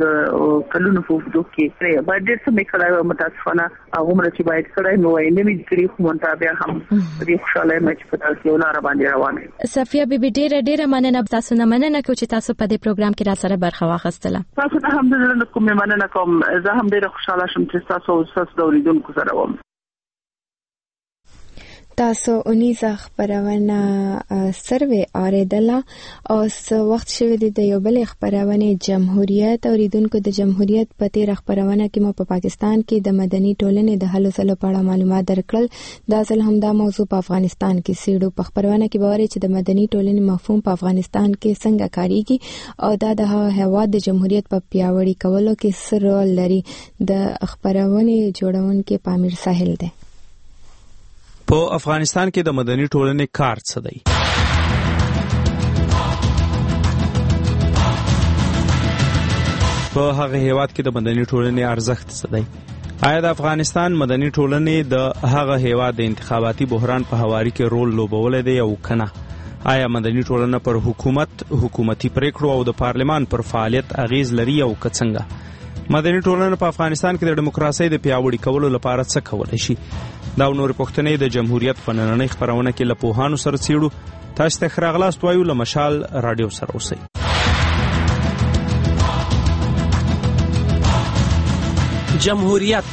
د کلونو په اوږدو کې باید ډېر څه مې کړی وه، متاسفانه هغومره چې باید کړی مې وایي نه مې کړي، خو منتها بیا هم په دې خوشحاله یم چې په داسې یو لاره باندې روان یم. صفیه بیبي ډېره ډېره مننه تاسو نه مننه کوم چې تاسو په دې پروګرام کې راسره برخه واخیستله. تاسو ته هم د زړه کومې مننه کوم. زه هم ډېره خوشحاله شوم چې ستاسو او ستاسو د اورېدونکو سره وم. تاسو اونیزه خبرونه سروې اوریدله او څه وخت شوی دی د یو بل خبرونه جمهوریت اوریدونکو د جمهوریت په تیر خبرونه کې مو په پاکستان کې د مدني ټولنې د هلو ځلو په اړه معلومات درکړل. دا ځل هم دا موضوع په افغانستان کې سیړو په خبرونه کې باوري چې د مدني ټولنې مفهوم په افغانستان کې څنګه کاریږي او دا د هیواد د جمهوریت په پیاوړي کولو کې څه رول لري. د خبرونه جوړونکو پامیر ساحل دی. په افغانستان کې د مدني ټولنې کار څه دی؟ په هغه هیواد کې د مدني ټولنې ارزښت څه دی؟ آیا د افغانستان مدني ټولنې د هغه هیواد د انتخاباتي بحران په هواري کې رول لوبولی دی او کنه؟ آیا مدني ټولنه پر حکومت، حکومتي پریکړو او د پارلمان پر فعالیت اغیز لري او که څنګه؟ مدني ټولنه په افغانستان کې د دیموکراسۍ د پیاوړي کولو لپاره څه کولی شي؟ دا نور پوښتنې د جمهوریت په نننۍ خبرونه کې له پوهانو سره څېړو. تاسو ته ښه راغلاست وایو له مشال راډیو سره اوسئ. جمهوریت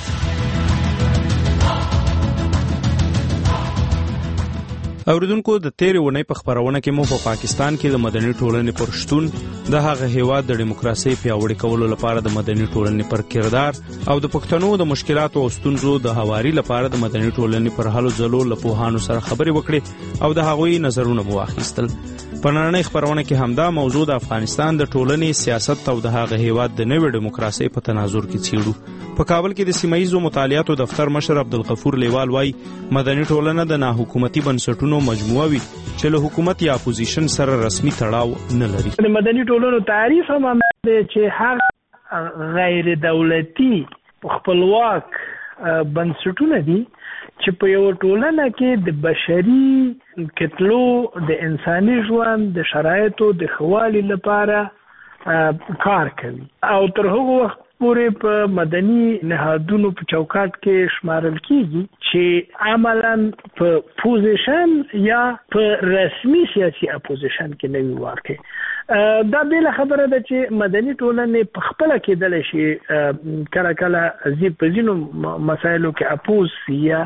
اوریدونکو د تیرې اونۍ په خبرونه کې مو په پاکستان کې د مدني ټولنې پر شتون، د هغه هیواد د دیموکراسۍ پیاوړي کولو لپاره د مدني ټولنې پر کردار او د پښتنو د مشکلاتو او ستونزو د هواري لپاره د مدني ټولنې پر هلو ځلو له پوهانو سره خبرې وکړې او د هغوی نظرونه مو واخیستل. په نننۍ خبرونه کې همدا موضوع د افغانستان د ټولنې سیاست او د هغه هیواد د نوې دیموکراسۍ په تناظر کې څېړو. په کابل کې د سیمایي مطالعاتو دفتر مشر عبدالغفور لیوال وایي مدني ټولنه د ناحکومتي بنسټونو مجموعه وي چې له حکومت یا اپوزیشن سره رسمي تړاو نه لري. د مدني ټولنو تعریف هم دی چې هغه غیر دولتي خپلواک بنسټونه دي چې په یو ټولنه کې د بشري کتلو د انساني ژوند د شرایطو د ښوالي لپاره کار کوي او تر هغه وخت پورې په مدني نهادونو په چوکاټ کې شمارل کیږي چې عملاً په پوزیشن یا په رسمي سیاسي اپوزیشن کې نه وي واقع. دا بل خبره ده چې مدني ټولنې په خپل کې دل شي کله کله زی په ځینو مسایلو کې اپوز یا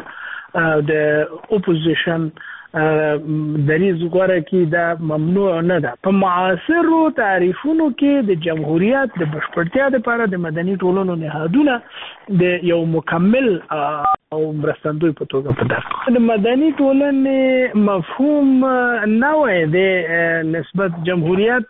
د اپوزیشن دریز غوړه کې دا ممنوع نه ده. په معاصرو تعریفونو کې د جمهوریت د بشپړتیا لپاره د مدني ټولنو نهادونه د یو مکمل او مرستندوی په توګه په دغه د مدني ټولنې مفهوم نوې د نسبت جمهوریت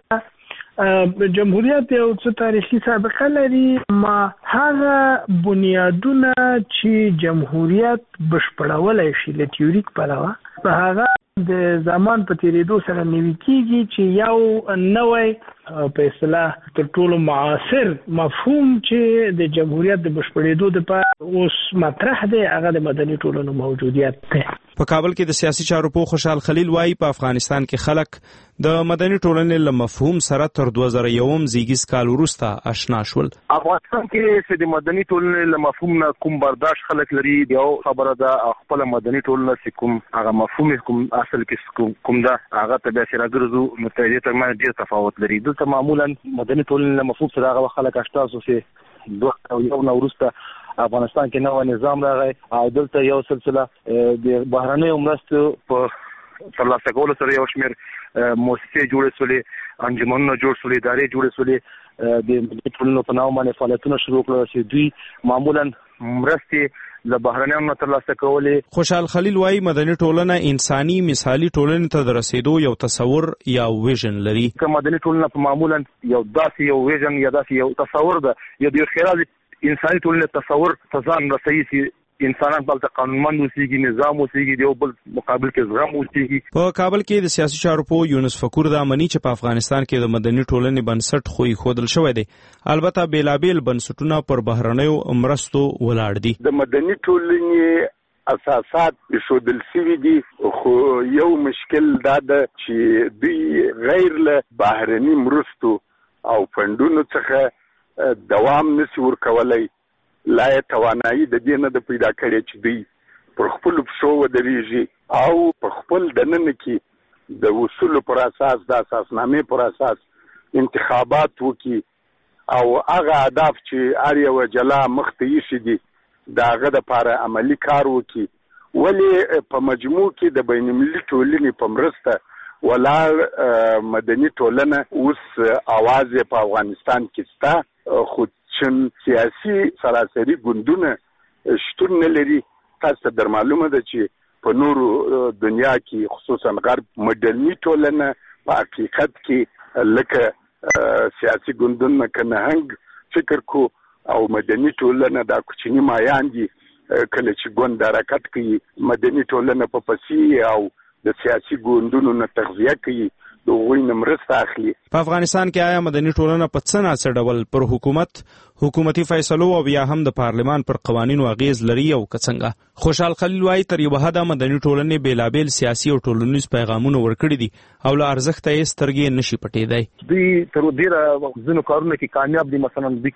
جمهوریت یو څه تاریخي سابقه لري، ما هغه بنیادونه چې جمهوریت بشپړولای شي له تیوریک پلوه په هغه د زمان په تیریدو سره نوي کیږي چې یو نوې په اصطلاح تر ټولو معاصر مفهوم چې د جمهوریت د بشپړېدو لپاره اوس مطرح دی هغه د مدني ټولنو موجودیت دی. په کابل کې د سیاسي چارو پوه خوشحال خلیل وایي په افغانستان کې خلک د مدني ټولنې له مفهوم سره تر دوه زره یوم زیږیز کال وروسته آشنا شول. افغانستان کې چې د مدني ټولنې له مفهوم نه کوم برداشت خلک لري یو خبره ده، خپل مدني ټولنه چې کوم هغه مفهوم کوم اصل کې کوم ده هغه ته بیا سره ګرځو نو ته دې ترمنځ ډېر تفاوت لري. دلته معمولا مدني ټولنې له مفهوم سره هغه خلک آشنا شو چې دوه او یو نو وروسته افغانستان کې نوې نظام راغی او دلته یو سلسله د بهرنیو مرستو په ترلاسه کولو سره یو شمېر مؤسسې جوړې شولې، انجمنونه جوړ شولې، ادارې جوړې شولې، د مدني ټولنو په نامه باندې فعالیتونه شروع کړل چې دوی معمولا مرستې له بهرنیانو ترلاسه کولې. خوشحال خلیل وایي مدني ټولنه انساني مثالي ټولنې ته د رسیدو یو تصور یا ویژن لري. که مدني ټولنه په معمولا یو داسې یو ویژن یا داسې یو تصور ده یا د یو خیال انساني ټولنې تصور ته ځان رسوي چې انسانان بلته قانونمند اوسېږي، نظام اوسېږي، د یو بل مقابل کې زغم اوسېږي. په کابل کې د سیاسي چارو پوه یونس فکور دا مني چې په افغانستان کې د مدني ټولنې بنسټ خو ښودل شوی دی، البته بیلابیل بنسټونه پر بهرنیو مرستو ولاړ دي. د مدني ټولنې اساسات ښودل شوي دي، خو یو مشکل دا ده چې دوی غیر له بهرني مرستو او فندونو څخه دوام نشي ورکولای. لا توانایي د دې نه د پیدا کړي چې دوی پر خپل پښو ودرېږي او په خپل دننه کې د اصولو پر اساس د اساسنامې پر اساس انتخابات وکړي او هغه اهداف چې هر یو جلا مخته ایښي دي د هغه دپاره عملي کار وکړي. ولې په مجموع کې د بینالمللي ټولنې په مرسته ولاړ مدني ټولنه اوس اواز په افغانستان کې شته، خو چون سیاسي سراسري ګوندونه شتون نه لري. تاسو ته در معلومه ده چې په نورو دنیا کې خصوصا غرب مدني ټولنه په حقیقت کې لکه سیاسي ګوندونه که نهنګ فکر کو او مدني ټولنه دا کوچني مایان دي. کله چې ګوند حرکت کوي مدني ټولنه په پسې او د سیاسي ګوندونو نه تغذیه کوي، د هغوی نه مرسته اخلي. په افغانستان کې آیا مدني ټولنه په څه ناڅه ډول پر حکومت، حکومتي فیصلو او یا هم د پارلمان پر قوانینو اغیز لري او که څنګه؟ خوشحال خلیل وایي تر یوه حده مدني ټولنې بیلابیل سیاسي او ټولنیز پیغامونه ورکړي دي او له ارزښته یې سترګې نشي پټېدی. دوی تر ډېره ځینو کارونه کې کامیاب دي. مثلا دوی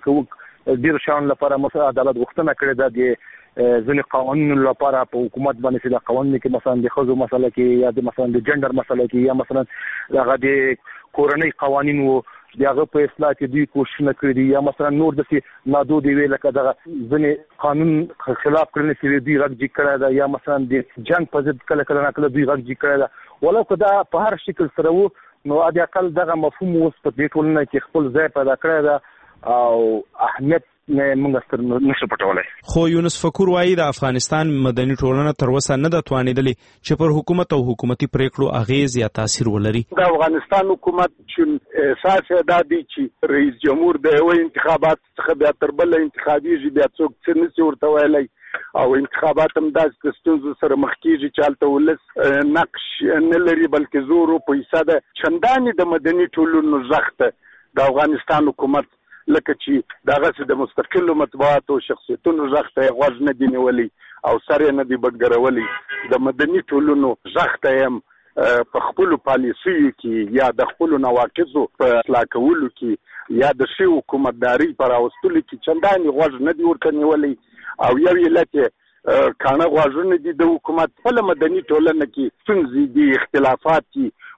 ډېر شیانو لپاره مثلا عدالت غوښتنه کړې ده، د ځینې قوانینو لپاره په حکومت باندې چې د قوانینو کې مثلا د ښځو مسله کې یا د مثلا د جنډر مسله کې یا مثلا هغه د کورنۍ قوانینو د هغه په اصلاح کې دوی کوښښونه کړي دي، یا مثلا نور داسې نادودې وې لکه دغه ځینې قانون خلاف کړنې چې دوی غږ جګ کړی ده، یا مثلا د جنګ په ضد کله کله ناکله دوی غږ جګ کړی ده. ولو که دا په هر شکل سره و نو حد اقل دغه مفهوم اوس په دې ټولنه کې خپل ځای پیدا کړی ده او اهمیت نه موږ ستر نشو پټولای. خو یونس فکور وایي د افغانستان مدني ټولنه تر اوسه نه ده توانېدلې چې پر حکومت او حکومتي پریکړو اغیز یا تاثیر ولري. د افغانستان حکومت چې احساس یې دا دی چې رئیس جمهور د یوه انتخابات څخه بیا تر بله انتخابیږي، بیا څوک څه نشي ورته ویلی او انتخابات هم داسې د ستونزو سره مخ کېږي چې هلته ولس نقش نه لري بلکې زور و پیسه ده. چندانې د مدني ټولنو غږ ته د افغانستان حکومت لکه چې دغسې د مستقلو مطبوعاتو شخصیتونو غږ ته یې غوږ نه دی نیولی او سر یې نه دی بډګرولی. د مدني ټولنو غږ ته یې هم په خپلو پالیسیو کې یا د خپلو نواقصو په اصلاح کولو کې یا د ښې حکومتدارۍ په راوستلو کې چندانې غوږ نه دی ورته نیولی او یو علت یې کاڼه غوږونه دي د حکومت. خپله مدني ټولنه کې ستونزې دي، اختلافات دي،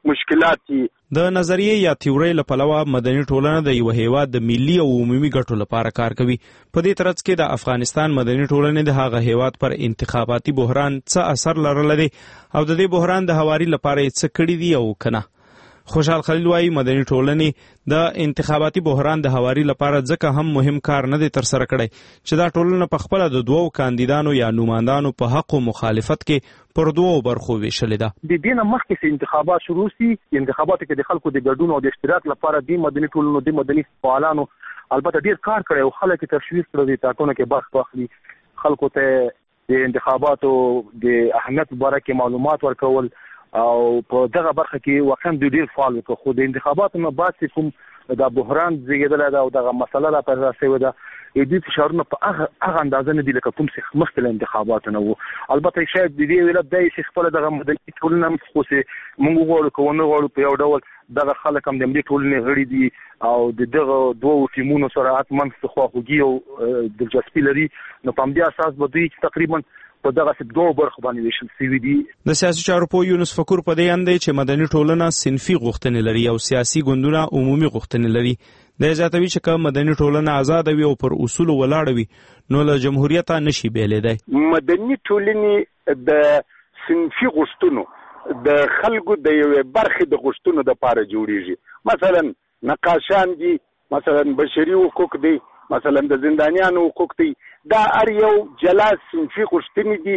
مشکلات دي. د نظریې یا تیورۍ له پلوه مدني ټولنه د یو هیواد د ملي او عمومي ګټو لپاره کار کوي. په دې ترڅ کې د افغانستان مدني ټولنې د هغه هیواد پر انتخاباتي بحران څه اثر لرلی دی او د دې بحران د هواري لپاره یې څه کړي دي او کنه. خوشحال خلیل وايي مدني ټولنې د انتخاباتي بحران د هواري لپاره ځکه هم مهم کار نه دی ترسره کړی چې دا ټولنه په خپله د دوو کاندیدانو یا نوماندانو په حق او مخالفت کې پر دوو برخو ویشلې ده. د دې نه مخکې چې انتخابات شروع شي، انتخاباتو کې د خلکو د ګډون او د اشتراک لپاره د مدني ټولنو د مدني فعالانو البته ډیر کار کړی او خلک تشویق کړی د ټاکنو کې برخه واخلي، خلکو ته د انتخاباتو د اهمیت باره کې معلومات ورکول او په دغه برخه کې واقعا د ډیر فعال وکړو. خو د انتخاباتو نه بعد کوم د بحران زیږیدل دا او دغه مسله لا پر راسي ده، دې فشارونه په هغه هغه اندازه نه دي لکه کوم څه مخکې انتخاباتو نه وو. البته شاید د دې ولادت د شیخ خپل دغه مدني ټولنه خو سه موږ غواړو کوونه غواړو په یو ډول دغه خلک هم د ملي ټولنې غړي دي او د دغه دوه ټیمونو سره اتمن څه خواخوږي او دلچسپي لري، نو په دې اساس به دوی تقریبا په دغه څه دوه برخو باندې ویشل شوي دي. د سیاسي چارو پوه یونس فکر په دې اند دی چې مدني ټولنه صنفي غوښتنې لري او سیاسي ګوندونه عمومي غوښتنې لري. د زیاتوي چې کوم مدني ټولنه آزاد وي او پر اصول ولاړ وي نو له جمهوریت نشي بیلېدای. مدني ټولنې د صنفي غوښتنو د خلکو د یو برخې د غوښتنو د پاره جوړیږي. مثلا نقاشان دي، مثلا بشري حقوق دي، مثلا د زندانیانو حقوق دي، دا هر یو جلا صنفي غوښتنې دي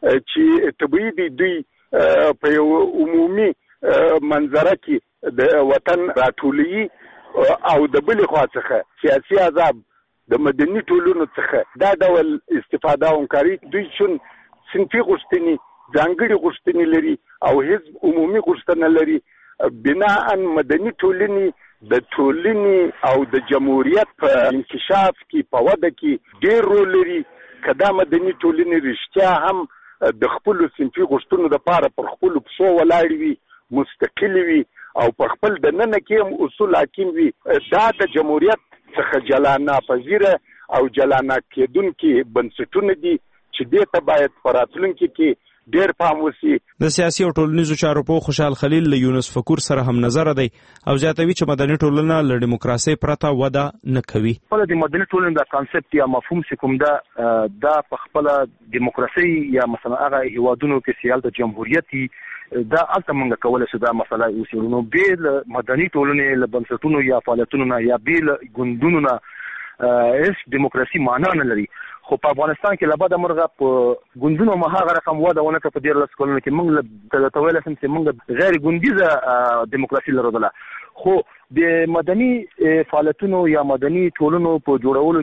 چې طبیعي دي دوی په یو عمومي منظره کې د وطن راټولي او د بلې خوا څخه سیاسي عذاب د مدني ټولنو څخه دا ډول استفاده او همکاري دوی چون صنفي غوښتنې ځانګړي غوښتنې لري او حزب عمومي غوښتنه لري، بناء مدني ټولنې د ټولنې او د جمهوریت په انکشاف کې په وده کې ډېر رول لري. کدا مدني ټولنې رښتیا هم د خپل صنفي غوښتنو لپاره پر خپل پښو ولاړ وي، مستقل وي او په خپل د نن کې هم اصول حاکم وي، دا د جمهوریت څخه جلا ناپذیره او جلا نکېدونکي بنسټونه دي چې دې ته باید په راتلونکي کې ډیر پام وسی. د سیاسي او ټولنیزو چارو په خوشحال خلیل له یونس فکر سره هم نظر دی او زیاتوي چې مدني ټولنه له دیموکراسي پرته وده نه کوي. په د مدني ټولنې د کانسپټ یا مفهوم چې کوم دا د په خپل دیموکراسي یا مثلا هغه هیوادونو کې سیال د جمهوریتي دا الته موږ کولای شو دا مسله وسیلونو بیل مدني ټولنې له بنسټونو یا فعالیتونو نه یا بیل ګوندونو نه هیڅ دیموکراسي معنا نه لري. خو په افغانستان کې لبا د مرغه په ګوندونو مهاغه رقم وده ونه په ډیر لاس کولونه کې موږ د تویل سم چې موږ غیر ګوندیزه دیموکراسي لرودله. خو د مدني فعالیتونو یا مدني ټولنو په جوړولو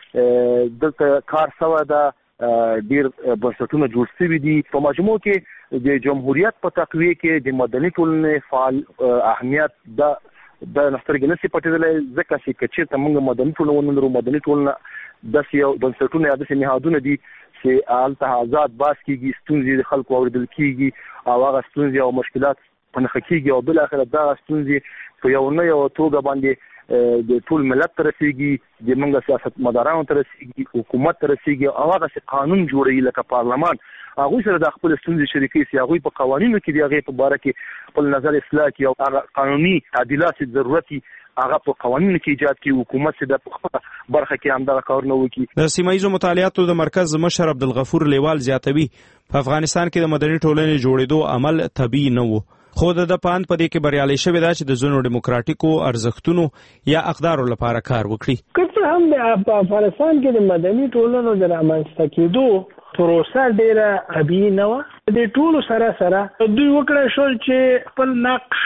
کې دلته کار سوا ده، ډیر بنسټونه جوړ شوي دي. په مجموع کې د جمهوریت په تقویه کې د مدني ټولنې فعال اهمیت ده د نسترګې نشي پټېدلی، ځکه چې که چېرته موږ مدني ټولنه ونه لرو، مدني ټولنه داسې یو بنسټونه یا داسې نهادونه دي چې هلته آزاد باس کېږي، ستونزې د خلکو اورېدل کېږي او هغه ستونزې او مشکلات په نښه کېږي او بالاخره دغه ستونزې په یو نه یو توګه باندې د ټول ملت ته رسېږي، د موږ سیاستمدارانو ته رسېږي، حکومت ته رسېږي او هغه چې قانون جوړوي لکه پارلمان هغوی سره د خپل ستونزې شریکوي چې هغوی په قوانینو کې د هغې په باره کې خپل نظر اصلاح کړي او هغه قانوني تعدیلات چې ضرورت وي هغه په قوانینو کې ایجاد کړي، حکومت چې د برخه کې همدغه کارونه وکړي. د سیمایي مطالعاتو د مرکز مشر عبدالغفور لیوال زیاتوي په افغانستان کې د مدني ټولنې جوړېدو عمل طبیعي نه و، خو د پاند په دې کې بریالي شوی دا چې د ځینو دیموکراتیکو ارزښتونو یا اقدارو لپاره کار وکړي. که هم په افغانستان کې د مدني ټولنو د رامنځته کېدو پروسه ډیره طبیعي نه وه. د ټولو سره سره دوی وکړای شول چې خپل نقش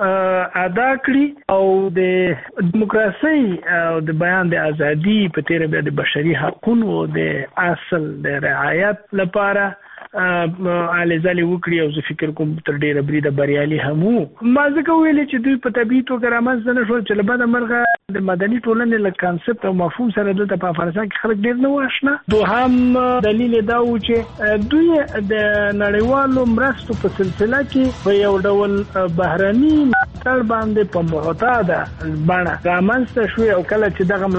ادا کړي او د دیموکراسي او د بیان د ازادي په تیر بیا د بشري حقوقو د اصل د رعایت لپاره اله ځلې وکړي او زه فکر کوم تر ډیره بریده بریالي هم وو. ما ځکه ویلې چې دوی په طبیعي توګه رامنځته نه شول چې له بده مرغه د مدني ټولنې له کانسپټ او مفهوم سره دلته په افغانستان کې خلک ډیر نه وو آشنا. دوهم دلیل دا و چې دوی د نړیوالو مرستو په سلسله کې په یو ډول بهرني ملاتړ باندې په معتاده بڼه رامنځته شوې او کله چې دغه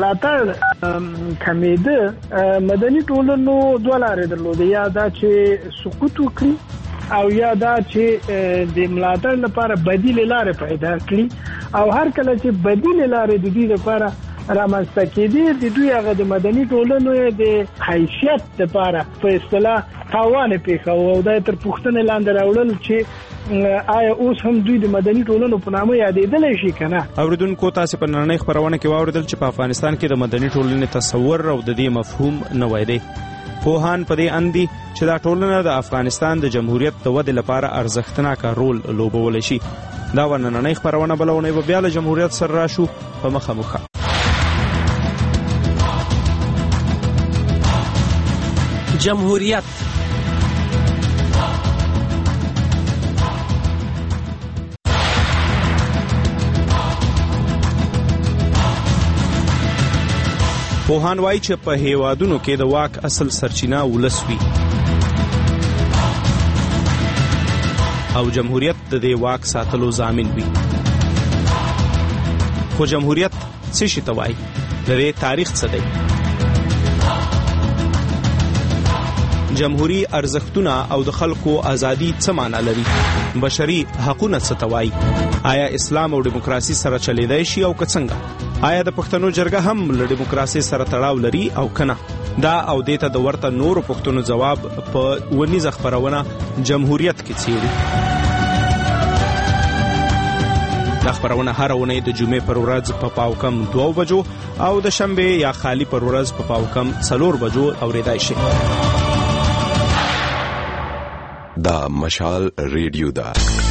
ملاتړ کمیده مدني ټولنو دوه لارې درلودې، یا دا چې سقوط وکړي او یا دا چې د ملاتړ لپاره بدیل لارې پیدا کړي او هر کله چې بدیل لارې د دې لپاره رامنځته کېدي د دوی هغه د مدني ټولنو د حیثیت لپاره په اصطلاح تاوان پیښو او د تر پوښتنې لاندې راوړل چې آیا اوس هم دوی د مدني ټولنو په نامه یادېدلی شي که نه. اوریدونکو تاسې په نننۍ خپرونه کې واورېدل چې په افغانستان کې د مدني ټولنې تصور او د دې مفهوم نوی دی. پوهان په دې اند دي چې دا ټولنه د افغانستان د جمهوریت د ودې لپاره ارزښتناک رول لوبولی شي. دا و نننۍ خپرونه بله اونۍ به بیا له جمهوریت سره راشو په مخه مخه. جمهوریت پوهان وایي چې په هیوادونو کې د واک اصل سرچینه ولس وي او جمهوریت د دې واک ساتلو ضامن وي. خو جمهوریت څه شي ته وایي؟ د دې تاریخ څه دی؟ جمهوری ارزښتونه او د خلکو ازادي څه معنا لري؟ بشري حقوقونه څه ته وایي؟ آیا اسلام او دیموکراسي سره چلیدای شي او که څنګه؟ آیا د پښتنو جرګه هم له دیموکراسي سره تړاو لري او کنه؟ دا او دیته د ورته نورو پښتنو جواب په ونیزه خبرونه جمهوریت کې څیړي. دا خبرونه هر اونۍ د جمعې پر ورځ په پاو کم دوه بجو او د شنبه یا خالی پر ورځ په پاو کم څلور بجو اوریدای شي. دا مشال ریډیو دا